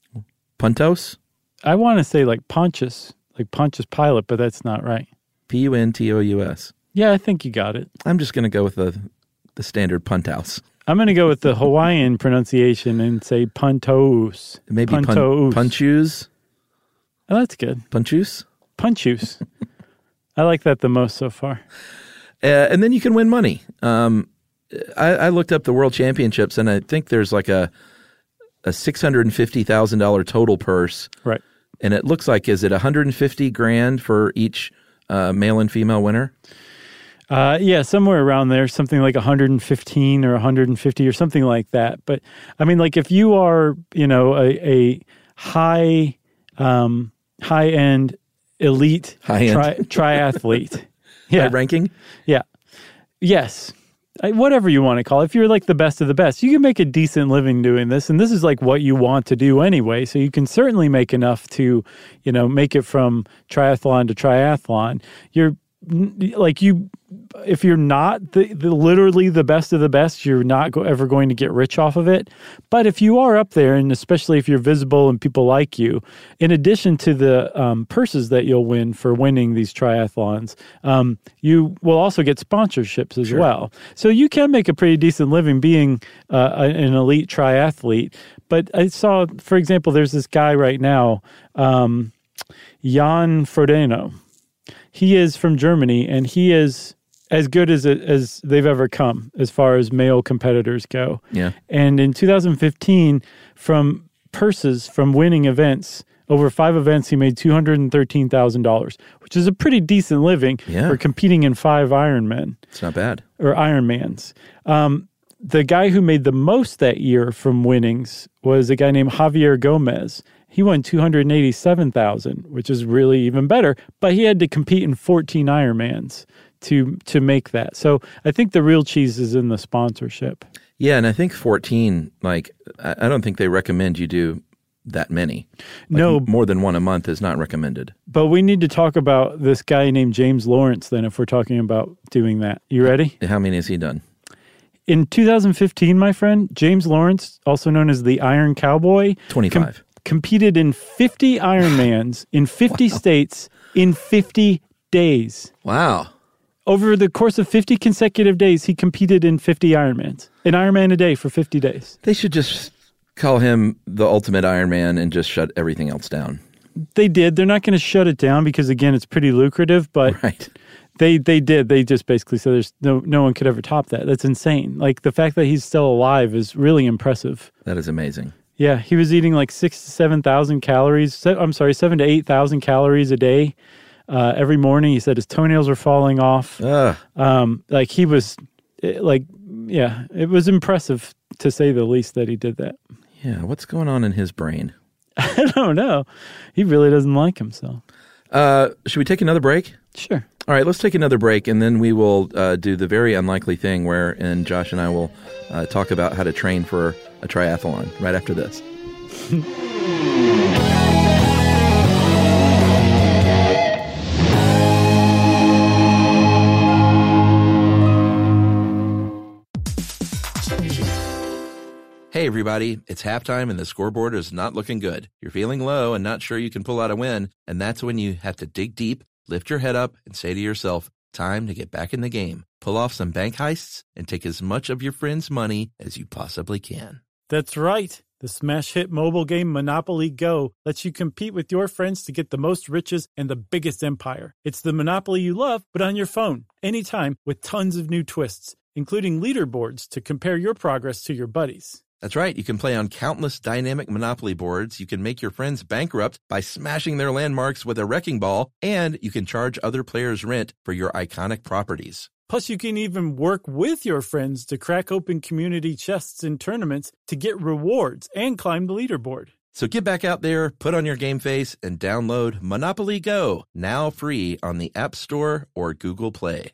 Punthouse? I want to say like Pontius, like Pontius Pilate, but that's not right. P U N T O U S. Yeah, I think you got it. I'm just going to go with the the standard Punthouse. I'm going to go with the Hawaiian pronunciation and say Puntos. Maybe pun- Puntos. Punchus? Oh, that's good. Punchus? Punchus. I like that the most so far. Uh, and then you can win money. Um, I, I looked up the World Championships, and I think there's like a a six hundred fifty thousand dollars total purse. Right. And it looks like, is it one hundred fifty grand for each uh, male and female winner? Uh, yeah, somewhere around there, something like one hundred fifteen or one hundred fifty or something like that. But I mean, like if you are, you know, a, a high, um, high end elite High-end. tri- triathlete, yeah, High ranking? yeah, yes, I, whatever you want to call it. If you're like the best of the best, you can make a decent living doing this, and this is like what you want to do anyway. So you can certainly make enough to, you know, make it from triathlon to triathlon. You're like you. If you're not the, the literally the best of the best, you're not go, ever going to get rich off of it. But if you are up there, and especially if you're visible and people like you, in addition to the um, purses that you'll win for winning these triathlons, um, you will also get sponsorships as Sure. well. So you can make a pretty decent living being uh, an elite triathlete. But I saw, for example, there's this guy right now, um, Jan Frodeno. He is from Germany, and he is as good as it, as they've ever come as far as male competitors go. Yeah. And in two thousand fifteen, from purses from winning events, over five events, he made two hundred thirteen thousand dollars, which is a pretty decent living Yeah. for competing in five Ironmen It's not bad. or Ironmans. Um, the guy who made the most that year from winnings was a guy named Javier Gomez. He won two hundred eighty-seven thousand dollars, which is really even better, but he had to compete in fourteen Ironmans to to make that. So I think the real cheese is in the sponsorship. Yeah, and I think fourteen, like, I I don't think they recommend you do that many. Like, No. more than one a month is not recommended. But we need to talk about this guy named James Lawrence then if we're talking about doing that. You ready? How many has he done? In two thousand fifteen, my friend, James Lawrence, also known as the Iron Cowboy, twenty-five. com- competed in fifty Ironmans in fifty states in fifty days. Wow. Over the course of fifty consecutive days, he competed in fifty Ironmans. An Ironman a day for fifty days. They should just call him the ultimate Ironman and just shut everything else down. They did. They're not going to shut it down because, again, it's pretty lucrative, but Right. they they did. They just basically said there's no no one could ever top that. That's insane. Like, the fact that he's still alive is really impressive. That is amazing. Yeah, he was eating like six to seven thousand calories. Se- I'm sorry, seven to eight thousand calories a day uh, every morning. He said his toenails were falling off. Ugh. Um, like he was, eh, like, yeah, it was impressive to say the least that he did that. Yeah, what's going on in his brain? I don't know. He really doesn't like himself. Uh, should we take another break? Sure. All right, let's take another break, and then we will uh, do the very unlikely thing where and Josh and I will uh, talk about how to train for a triathlon right after this. Hey, everybody, it's halftime and the scoreboard is not looking good. You're feeling low and not sure you can pull out a win, and that's when you have to dig deep, lift your head up, and say to yourself, time to get back in the game. Pull off some bank heists and take as much of your friends' money as you possibly can. That's right. The smash hit mobile game Monopoly Go lets you compete with your friends to get the most riches and the biggest empire. It's the Monopoly you love, but on your phone, anytime, with tons of new twists, including leaderboards to compare your progress to your buddies. That's right. You can play on countless dynamic Monopoly boards. You can make your friends bankrupt by smashing their landmarks with a wrecking ball, and you can charge other players rent for your iconic properties. Plus, you can even work with your friends to crack open community chests in tournaments to get rewards and climb the leaderboard. So get back out there, put on your game face, and download Monopoly Go, now free on the App Store or Google Play.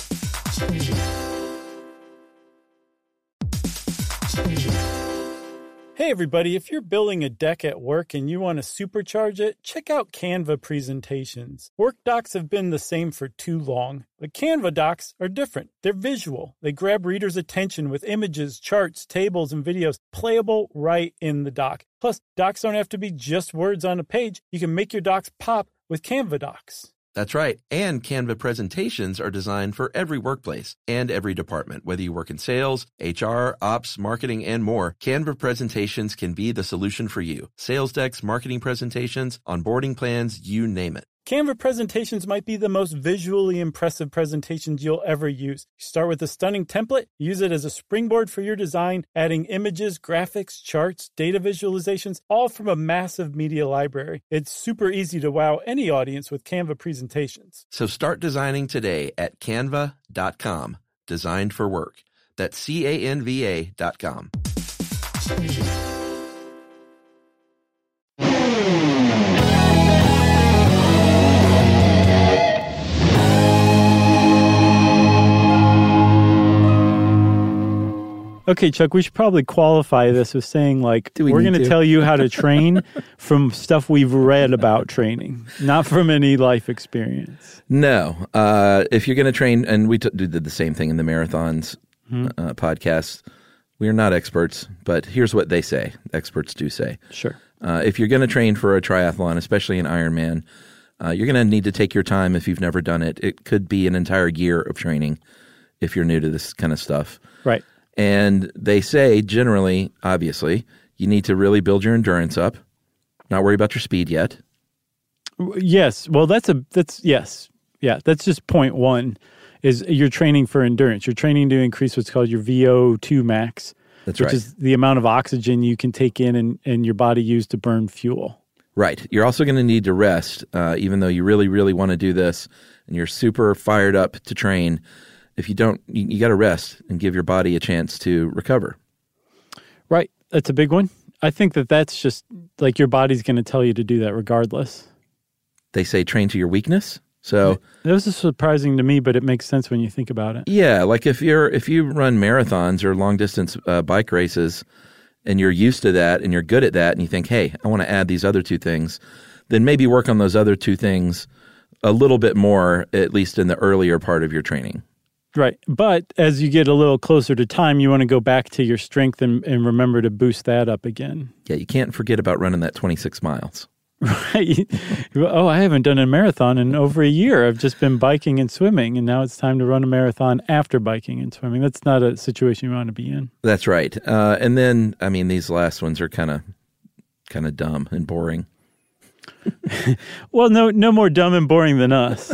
Hey everybody, if you're building a deck at work and you want to supercharge it, check out Canva presentations. Work docs have been the same for too long, but Canva docs are different. They're visual. They grab readers' attention with images, charts, tables, and videos playable right in the doc. Plus, docs don't have to be just words on a page. You can make your docs pop with Canva docs. That's right. And Canva presentations are designed for every workplace and every department. Whether you work in sales, H R, ops, marketing, and more, Canva presentations can be the solution for you. Sales decks, marketing presentations, onboarding plans, you name it. Canva presentations might be the most visually impressive presentations you'll ever use. You start with a stunning template, use it as a springboard for your design, adding images, graphics, charts, data visualizations, all from a massive media library. It's super easy to wow any audience with Canva presentations. So start designing today at canva dot com. Designed for work. That's C A N V A dot com. Okay, Chuck, we should probably qualify this with saying, like, we we're going to to tell you how to train from stuff we've read about training, not from any life experience. No. Uh, if you're going to train, and we t- did the same thing in the Marathons mm-hmm. uh, podcast, we are not experts, but here's what they say. Experts do say. Sure. Uh, if you're going to train for a triathlon, especially an Ironman, uh, you're going to need to take your time if you've never done it. It could be an entire year of training if you're new to this kind of stuff. Right. And they say, generally, obviously, you need to really build your endurance up, not worry about your speed yet. Yes. Well, that's a, that's, yes. Yeah. That's just point one is you're training for endurance. You're training to increase what's called your V O two max, that's which right. is the amount of oxygen you can take in and, and your body use to burn fuel. Right. You're also going to need to rest, uh, even though you really, really want to do this and you're super fired up to train. If you don't, you, you got to rest and give your body a chance to recover. Right. That's a big one. I think that that's just like your body's going to tell you to do that regardless. They say train to your weakness. So that was surprising to me, but it makes sense when you think about it. Yeah. Like if you're, if you run marathons or long distance uh, bike races and you're used to that and you're good at that and you think, hey, I want to add these other two things, then maybe work on those other two things a little bit more, at least in the earlier part of your training. Right. But as you get a little closer to time, you want to go back to your strength and, and remember to boost that up again. Yeah, you can't forget about running that twenty-six miles. Right. Oh, I haven't done a marathon in over a year. I've just been biking and swimming, and now it's time to run a marathon after biking and swimming. That's not a situation you want to be in. That's right. Uh, and then, I mean, these last ones are kind of kind of dumb and boring. Well, no, no more dumb and boring than us.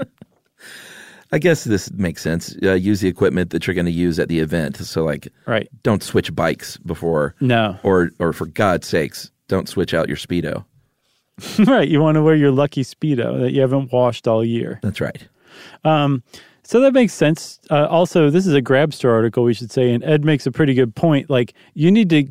I guess this makes sense. Uh, use the equipment that you're going to use at the event. So, like, right. Don't switch bikes before. No. Or, or for God's sakes, don't switch out your Speedo. Right. You want to wear your lucky Speedo that you haven't washed all year. That's right. Um, so that makes sense. Uh, also, this is a Grabster article, we should say, and Ed makes a pretty good point. Like, you need to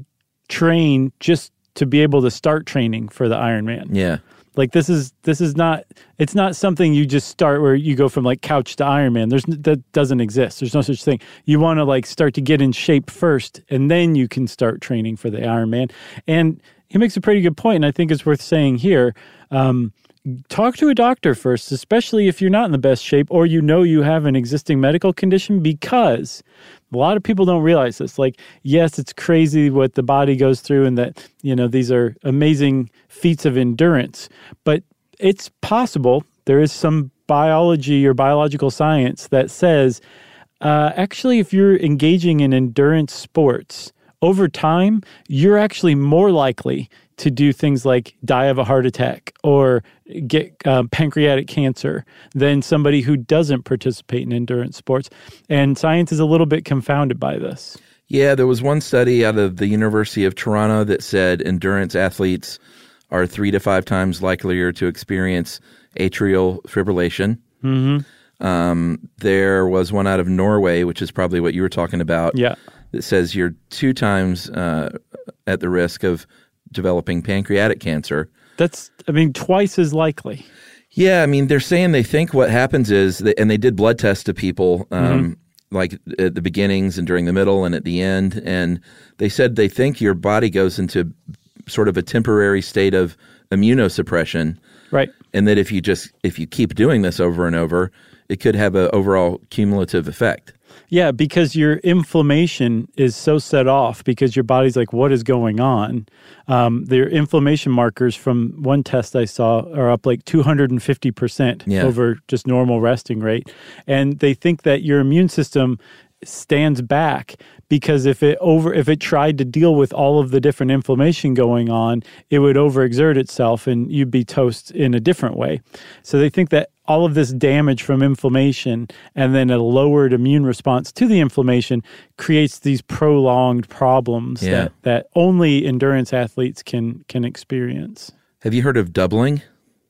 train just to be able to start training for the Ironman. Yeah. Like this is this is not it's not something you just start where you go from like couch to Ironman. There's that doesn't exist. There's no such thing. You want to like start to get in shape first, and then you can start training for the Ironman. And he makes a pretty good point, and I think it's worth saying here. Um, talk to a doctor first, especially if you're not in the best shape or you know you have an existing medical condition, because a lot of people don't realize this. Like, yes, it's crazy what the body goes through and that, you know, these are amazing feats of endurance, but it's possible. There is some biology or biological science that says, uh, actually, if you're engaging in endurance sports, over time, you're actually more likely to do things like die of a heart attack or get um, pancreatic cancer than somebody who doesn't participate in endurance sports. And science is a little bit confounded by this. Yeah, there was one study out of the University of Toronto that said endurance athletes are three to five times likelier to experience atrial fibrillation. Mm-hmm. Um, there was one out of Norway, which is probably what you were talking about. Yeah. That says you're two times uh, at the risk of developing pancreatic cancer. That's, I mean, twice as likely. Yeah, I mean, they're saying they think what happens is, that, and they did blood tests to people, um, mm-hmm. like at the beginnings and during the middle and at the end, and they said they think your body goes into sort of a temporary state of immunosuppression. Right. And that if you just, if you keep doing this over and over, it could have an overall cumulative effect. Yeah, because your inflammation is so set off because your body's like, what is going on? Um, their inflammation markers from one test I saw are up like two hundred fifty percent yeah. over just normal resting rate. And they think that your immune system stands back because if it over if it tried to deal with all of the different inflammation going on, it would overexert itself and you'd be toast in a different way. So they think that all of this damage from inflammation and then a lowered immune response to the inflammation creates these prolonged problems yeah. that, that only endurance athletes can can experience. Have you heard of doubling?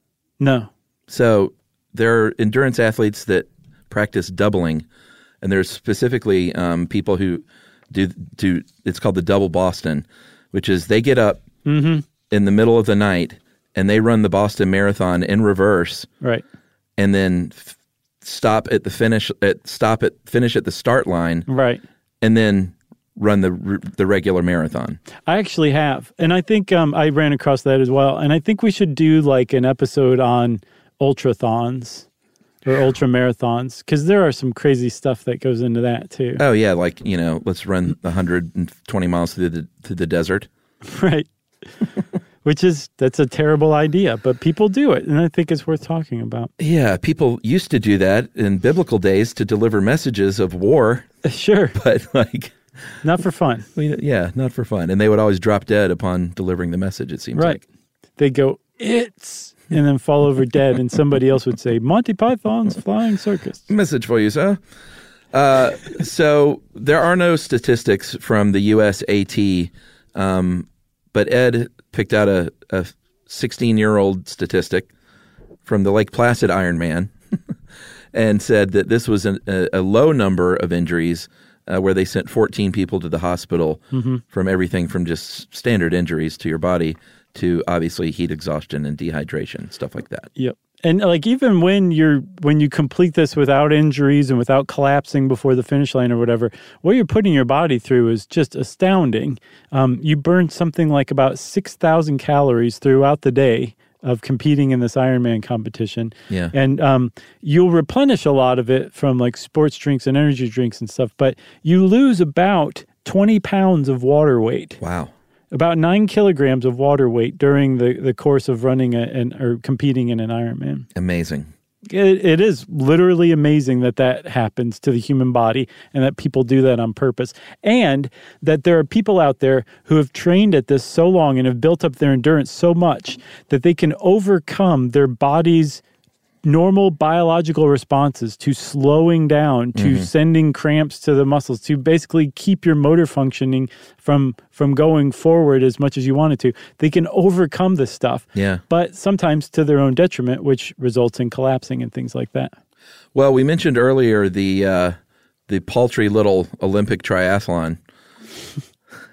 No. So there are endurance athletes that practice doubling, and there's specifically um, people who do do. It's called the double Boston, which is they get up mm-hmm. in the middle of the night and they run the Boston Marathon in reverse, right, and then f- stop at the finish. At stop at finish at the start line, right, and then run the the regular marathon. I actually have, and I think um, I ran across that as well. And I think we should do like an episode on ultrathons. Or ultra marathons, because there are some crazy stuff that goes into that too. Oh yeah, like, you know, let's run one hundred twenty miles through the through the desert, right? Which is that's a terrible idea, but people do it, and I think it's worth talking about. Yeah, people used to do that in biblical days to deliver messages of war. Sure, but like not for fun. Yeah, not for fun, and they would always drop dead upon delivering the message. It seems right. like They go, it's. And then fall over dead, and somebody else would say, Monty Python's Flying Circus. Message for you, sir. Uh, so there are no statistics from the U S A T, um, but Ed picked out a, a sixteen-year-old statistic from the Lake Placid Ironman and said that this was an, a, a low number of injuries uh, where they sent fourteen people to the hospital mm-hmm. from everything from just standard injuries to your body to obviously heat exhaustion and dehydration, stuff like that. Yep. And like even when you're when you complete this without injuries and without collapsing before the finish line or whatever, what you're putting your body through is just astounding. Um, you burn something like about six thousand calories throughout the day of competing in this Ironman competition. Yeah. And um, you'll replenish a lot of it from like sports drinks and energy drinks and stuff, but you lose about twenty pounds of water weight. Wow. About nine kilograms of water weight during the, the course of running a, an, or competing in an Ironman. Amazing. It, it is literally amazing that that happens to the human body and that people do that on purpose. And that there are people out there who have trained at this so long and have built up their endurance so much that they can overcome their body's normal biological responses to slowing down, to mm-hmm. sending cramps to the muscles, to basically keep your motor functioning from from going forward as much as you want it to. They can overcome this stuff, yeah. but sometimes to their own detriment, which results in collapsing and things like that. Well, we mentioned earlier the uh, the paltry little Olympic triathlon.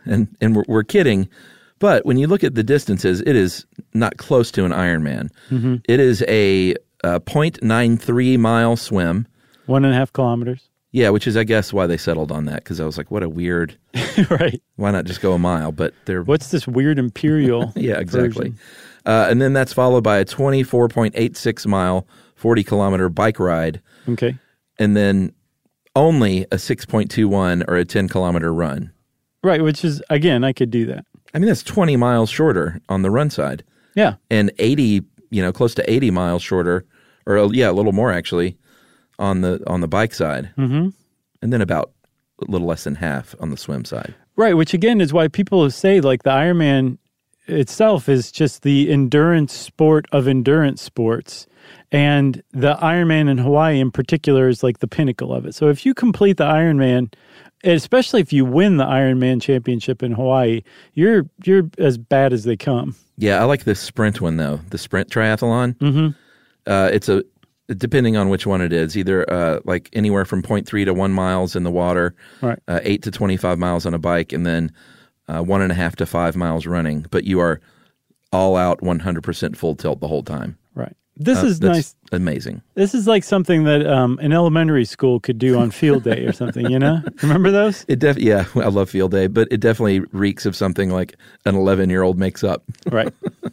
and, and we're, we're kidding. But when you look at the distances, it is not close to an Ironman. Mm-hmm. It is a, a zero point nine three mile swim. One and a half kilometers. Yeah, which is, I guess, why they settled on that, because I was like, what a weird... right. Why not just go a mile? But they're... What's this weird imperial Yeah, exactly. version? Uh, and then that's followed by a twenty-four point eight six mile, forty kilometer bike ride. Okay. And then only a six point two one or a ten kilometer run. Right, which is, again, I could do that. I mean, that's twenty miles shorter on the run side. Yeah. And eighty, you know, close to eighty miles shorter, or yeah, a little more actually, on the on the bike side. Mm-hmm. And then about a little less than half on the swim side. Right, which again is why people say like the Ironman itself is just the endurance sport of endurance sports. And the Ironman in Hawaii in particular is like the pinnacle of it. So if you complete the Ironman, especially if you win the Ironman championship in Hawaii, you're you're as bad as they come. Yeah, I like the sprint one though, the sprint triathlon. Mm-hmm. Uh, it's a depending on which one it is, either uh, like anywhere from zero point three to one miles in the water, right. uh, eight to twenty-five miles on a bike, and then uh, one and a half to five miles running. But you are all out one hundred percent full tilt the whole time. Right. This uh, is that's nice. Amazing. This is like something that um, an elementary school could do on field day or something, you know? Remember those? It def- Yeah, I love field day, but it definitely reeks of something like an eleven-year-old makes up. Right.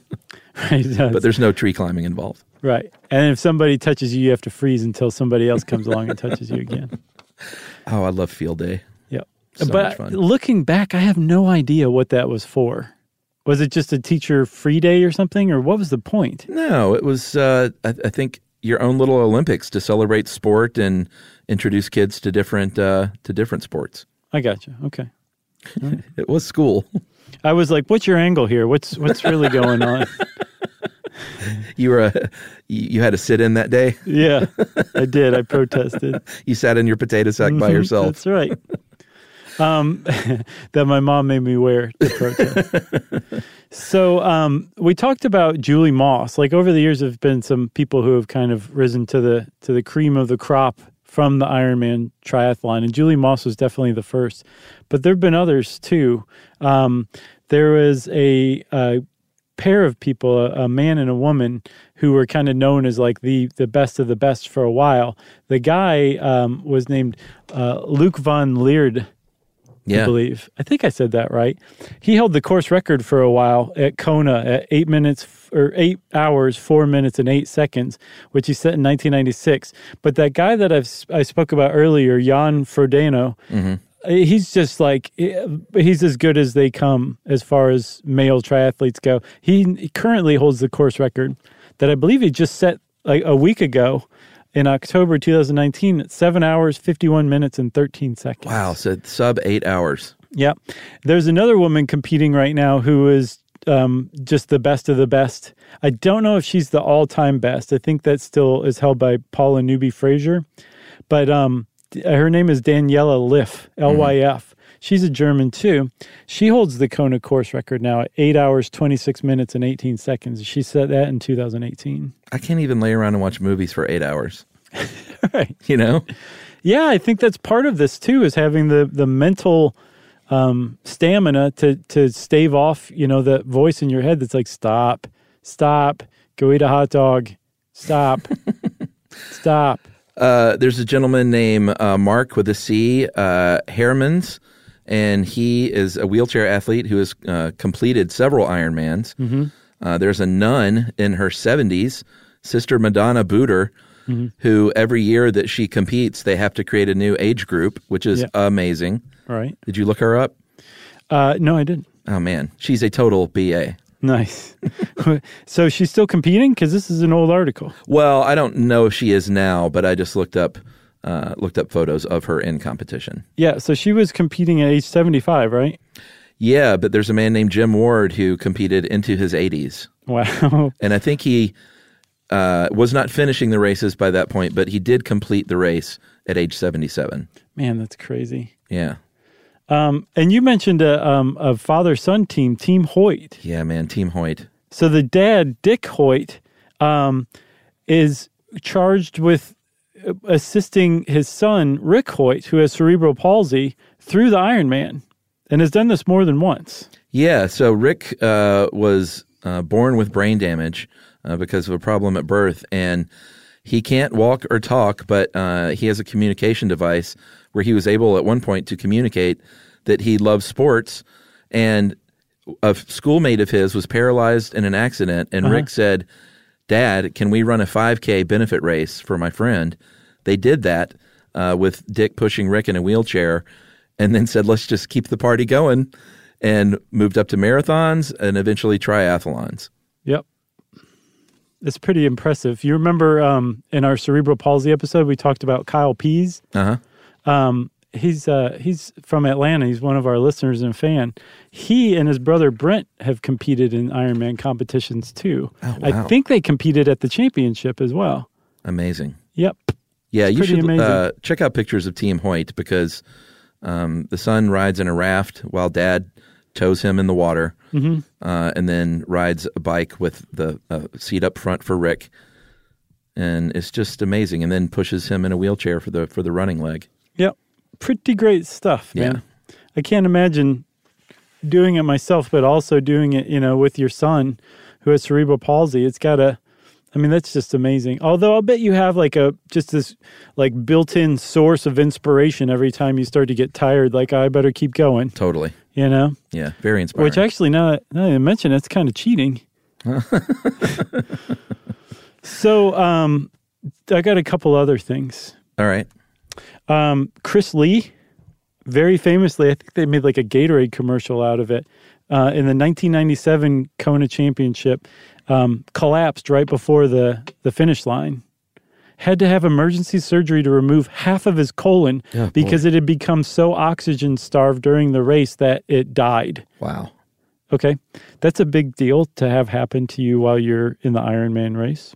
Right, it does. But there's no tree climbing involved. Right. And if somebody touches you, you have to freeze until somebody else comes along and touches you again. Oh, I love field day. Yep. So but much fun. Looking back, I have no idea what that was for. Was it just a teacher free day or something, or what was the point? No, it was, uh, I, I think, your own little Olympics to celebrate sport and introduce kids to different uh, to different sports. I got you. Okay. Right. It was school. I was like, what's your angle here? What's what's really going on? You were a, you had to sit in that day? Yeah, I did. I protested. You sat in your potato sack by yourself. That's right. Um, that my mom made me wear to protest. So um, we talked about Julie Moss. Like over the years, there have been some people who have kind of risen to the to the cream of the crop from the Ironman triathlon, and Julie Moss was definitely the first. But there have been others too. Um, there was a, a pair of people, a, a man and a woman, who were kind of known as like the the best of the best for a while. The guy um, was named uh, Luc van Lierde. Yeah. I believe. I think I said that right. He held the course record for a while at Kona at eight minutes or eight hours, four minutes and eight seconds, which he set in nineteen ninety-six. But that guy that I've I spoke about earlier, Jan Frodeno, mm-hmm. he's just like he's as good as they come as far as male triathletes go. He, he currently holds the course record that I believe he just set like a week ago. In October twenty nineteen, at seven hours, fifty-one minutes, and thirteen seconds. Wow, so sub eight hours. Yep. There's another woman competing right now who is um, just the best of the best. I don't know if she's the all-time best. I think that still is held by Paula Newby-Fraser. But um, her name is Daniela Liff, L Y F. Mm-hmm. She's a German, too. She holds the Kona course record now at eight hours, twenty-six minutes, and eighteen seconds. She set that in two thousand eighteen. I can't even lay around and watch movies for eight hours. Right. You know? Yeah, I think that's part of this, too, is having the, the mental um, stamina to, to stave off, you know, that voice in your head that's like, stop, stop, go eat a hot dog, stop, stop. Uh, there's a gentleman named uh, Mark with a C, uh, Hermans, and he is a wheelchair athlete who has uh, completed several Ironmans. Mm-hmm. Uh, there's a nun in her seventies, Sister Madonna Booter, mm-hmm. who every year that she competes, they have to create a new age group, which is yeah. amazing. All right. Did you look her up? Uh, no, I didn't. Oh, man. She's a total B A. Nice. So she's still competing? Because this is an old article. Well, I don't know if she is now, but I just looked up uh, looked up photos of her in competition. Yeah, so she was competing at age seventy-five, right? Yeah, but there's a man named Jim Ward who competed into his eighties. Wow. And I think he uh, was not finishing the races by that point, but he did complete the race at age seventy-seven. Man, that's crazy. Yeah. Um, and you mentioned a, um, a father-son team, Team Hoyt. Yeah, man, Team Hoyt. So the dad, Dick Hoyt, um, is charged with assisting his son, Rick Hoyt, who has cerebral palsy, through the Ironman. and has done this more than once. Yeah, so Rick uh, was uh, born with brain damage uh, because of a problem at birth, and he can't walk or talk, but uh, he has a communication device where he was able at one point to communicate that he loves sports, and a schoolmate of his was paralyzed in an accident, and uh-huh. Rick said, Dad, can we run a five K benefit race for my friend? They did that uh, with Dick pushing Rick in a wheelchair, and then said, let's just keep the party going, and moved up to marathons and eventually triathlons. Yep. It's pretty impressive. You remember um, in our cerebral palsy episode, we talked about Kyle Pease? Uh-huh. Um, he's uh, he's from Atlanta. He's one of our listeners and fan. He and his brother Brent have competed in Ironman competitions too. Oh, wow. I think they competed at the championship as well. Amazing. Yep. Yeah, it's you should uh, amazing. check out pictures of Team Hoyt because um, the son rides in a raft while Dad tows him in the water, mm-hmm. uh, and then rides a bike with the uh, seat up front for Rick, and it's just amazing. And then pushes him in a wheelchair for the for the running leg. Yep, pretty great stuff, man. Yeah. I can't imagine doing it myself, but also doing it, you know, with your son who has cerebral palsy. It's gotta. I mean, that's just amazing. Although I'll bet you have like a just this like built-in source of inspiration every time you start to get tired. Like, I better keep going. Totally. You know? Yeah, very inspiring. Which actually, now that, now that I mention it, it's kind of cheating. So, um, I got a couple other things. All right. Um, Chris Lee, very famously, I think they made like a Gatorade commercial out of it. Uh, in the nineteen ninety-seven Kona Championship, um, collapsed right before the, the finish line. Had to have emergency surgery to remove half of his colon oh, because boy. it had become so oxygen-starved during the race that it died. Wow. Okay. That's a big deal to have happen to you while you're in the Ironman race.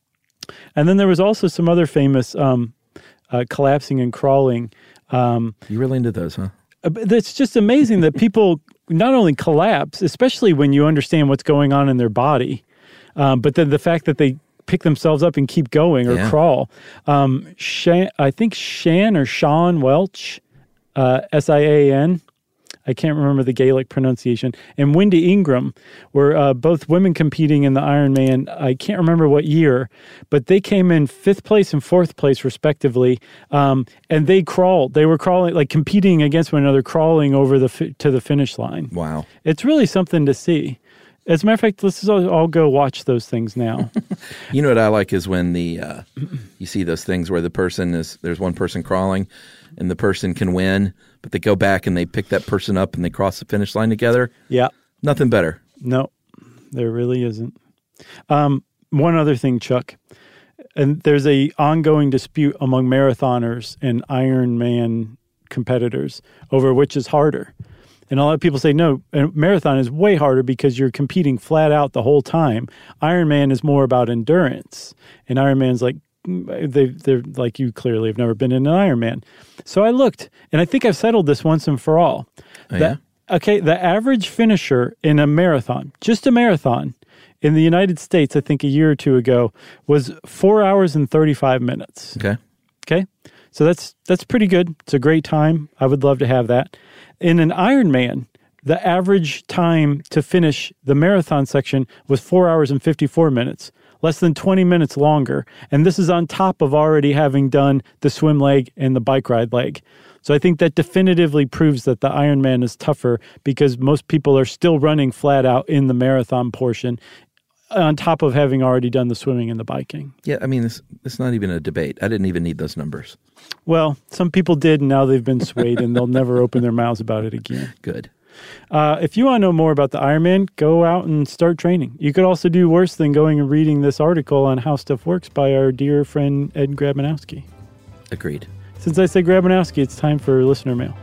And then there was also some other famous um, uh, collapsing and crawling. Um, you really into those, huh? It's just amazing that people not only collapse, especially when you understand what's going on in their body, um, but then the fact that they pick themselves up and keep going or yeah. crawl. Um, Shan, I think Shan or Sean Welch, uh, S I A N, I can't remember the Gaelic pronunciation, and Wendy Ingram were uh, both women competing in the Ironman. I can't remember what year, but they came in fifth place and fourth place respectively, um, and they crawled. They were crawling, like competing against one another, crawling over the fi- to the finish line. Wow. It's really something to see. As a matter of fact, let's all, all go watch those things now. You know what I like is when the uh, you see those things where the person is, there's one person crawling and the person can win, but they go back and they pick that person up and they cross the finish line together. Yeah. Nothing better. No, there really isn't. Um, one other thing, Chuck, and there's a ongoing dispute among marathoners and Ironman competitors over which is harder. And a lot of people say, no, a marathon is way harder because you're competing flat out the whole time. Ironman is more about endurance. And Ironman's like, they, they're like, you clearly have never been in an Ironman. So I looked, and I think I've settled this once and for all. Oh, that, yeah? Okay, the average finisher in a marathon, just a marathon, in the United States, I think a year or two ago, was four hours and thirty-five minutes. Okay. Okay? So that's that's pretty good. It's a great time. I would love to have that. In an Ironman, the average time to finish the marathon section was four hours and fifty-four minutes, less than twenty minutes longer. And this is on top of already having done the swim leg and the bike ride leg. So I think that definitively proves that the Ironman is tougher because most people are still running flat out in the marathon portion on top of having already done the swimming and the biking. Yeah, I mean, it's, it's not even a debate. I didn't even need those numbers. Well, some people did, and now they've been swayed, and they'll never open their mouths about it again. Good. Uh, if you want to know more about the Ironman, go out and start training. You could also do worse than going and reading this article on How Stuff Works by our dear friend Ed Grabanowski. Agreed. Since I said Grabanowski, it's time for listener mail.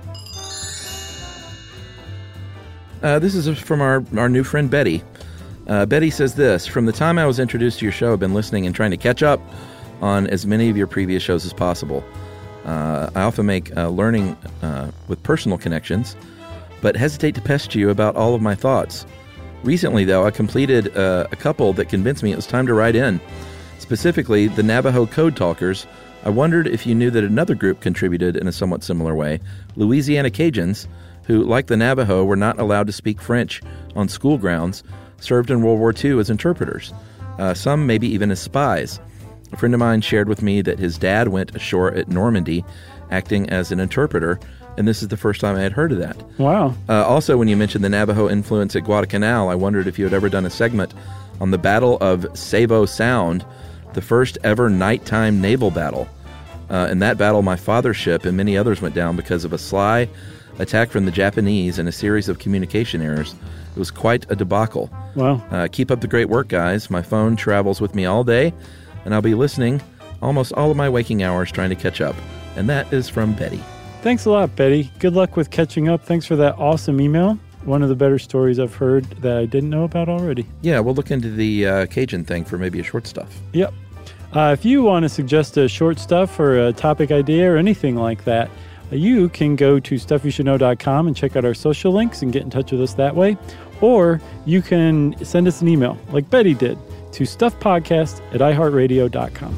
Uh, this is from our, our new friend Betty. Uh, Betty says this: from the time I was introduced to your show, I've been listening and trying to catch up on as many of your previous shows as possible. Uh, I often make uh, learning uh, with personal connections, but hesitate to pester you about all of my thoughts. Recently, though, I completed uh, a couple that convinced me it was time to write in. Specifically, the Navajo Code Talkers. I wondered if you knew that another group contributed in a somewhat similar way, Louisiana Cajuns, who, like the Navajo, were not allowed to speak French on school grounds, served in World War Two as interpreters, uh, some maybe even as spies. A friend of mine shared with me that his dad went ashore at Normandy acting as an interpreter, and this is the first time I had heard of that. Wow. Uh, also, when you mentioned the Navajo influence at Guadalcanal, I wondered if you had ever done a segment on the Battle of Savo Sound, the first ever nighttime naval battle. Uh, in that battle, my father's ship and many others went down because of a sly attack from the Japanese and a series of communication errors. It was quite a debacle. Wow. Uh, keep up the great work, guys. My phone travels with me all day, and I'll be listening almost all of my waking hours trying to catch up. And that is from Betty. Thanks a lot, Betty. Good luck with catching up. Thanks for that awesome email. One of the better stories I've heard that I didn't know about already. Yeah, we'll look into the uh, Cajun thing for maybe a short stuff. Yep. Uh, if you want to suggest a short stuff or a topic idea or anything like that, you can go to stuff you should know dot com and check out our social links and get in touch with us that way. Or you can send us an email, like Betty did, to stuffpodcast at i heart radio dot com.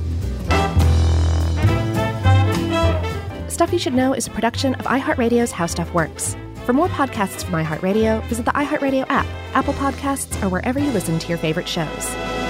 Stuff You Should Know is a production of iHeartRadio's How Stuff Works. For more podcasts from iHeartRadio, visit the iHeartRadio app, Apple Podcasts, or wherever you listen to your favorite shows.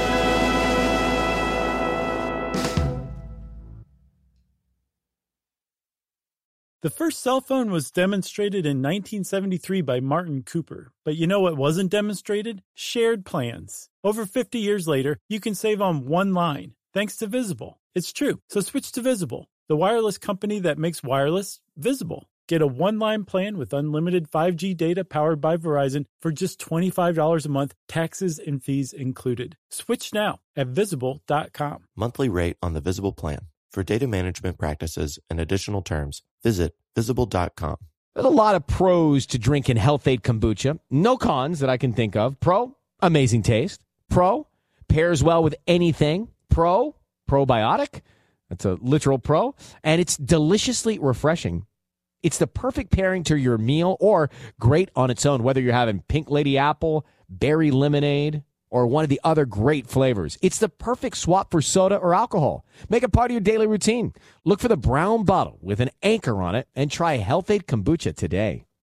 The first cell phone was demonstrated in nineteen seventy-three by Martin Cooper. But you know what wasn't demonstrated? Shared plans. Over fifty years later, you can save on one line, thanks to Visible. It's true. So switch to Visible, the wireless company that makes wireless visible. Get a one-line plan with unlimited five G data powered by Verizon for just twenty-five dollars a month, taxes and fees included. Switch now at visible dot com. Monthly rate on the Visible plan. For data management practices and additional terms, visit visible dot com. There's a lot of pros to drinking Health-Ade kombucha. No cons that I can think of. Pro, amazing taste. Pro, pairs well with anything. Pro, probiotic. That's a literal pro. And it's deliciously refreshing. It's the perfect pairing to your meal or great on its own, whether you're having pink lady apple, berry lemonade, or one of the other great flavors. It's the perfect swap for soda or alcohol. Make it part of your daily routine. Look for the brown bottle with an anchor on it and try Health-Ade kombucha today.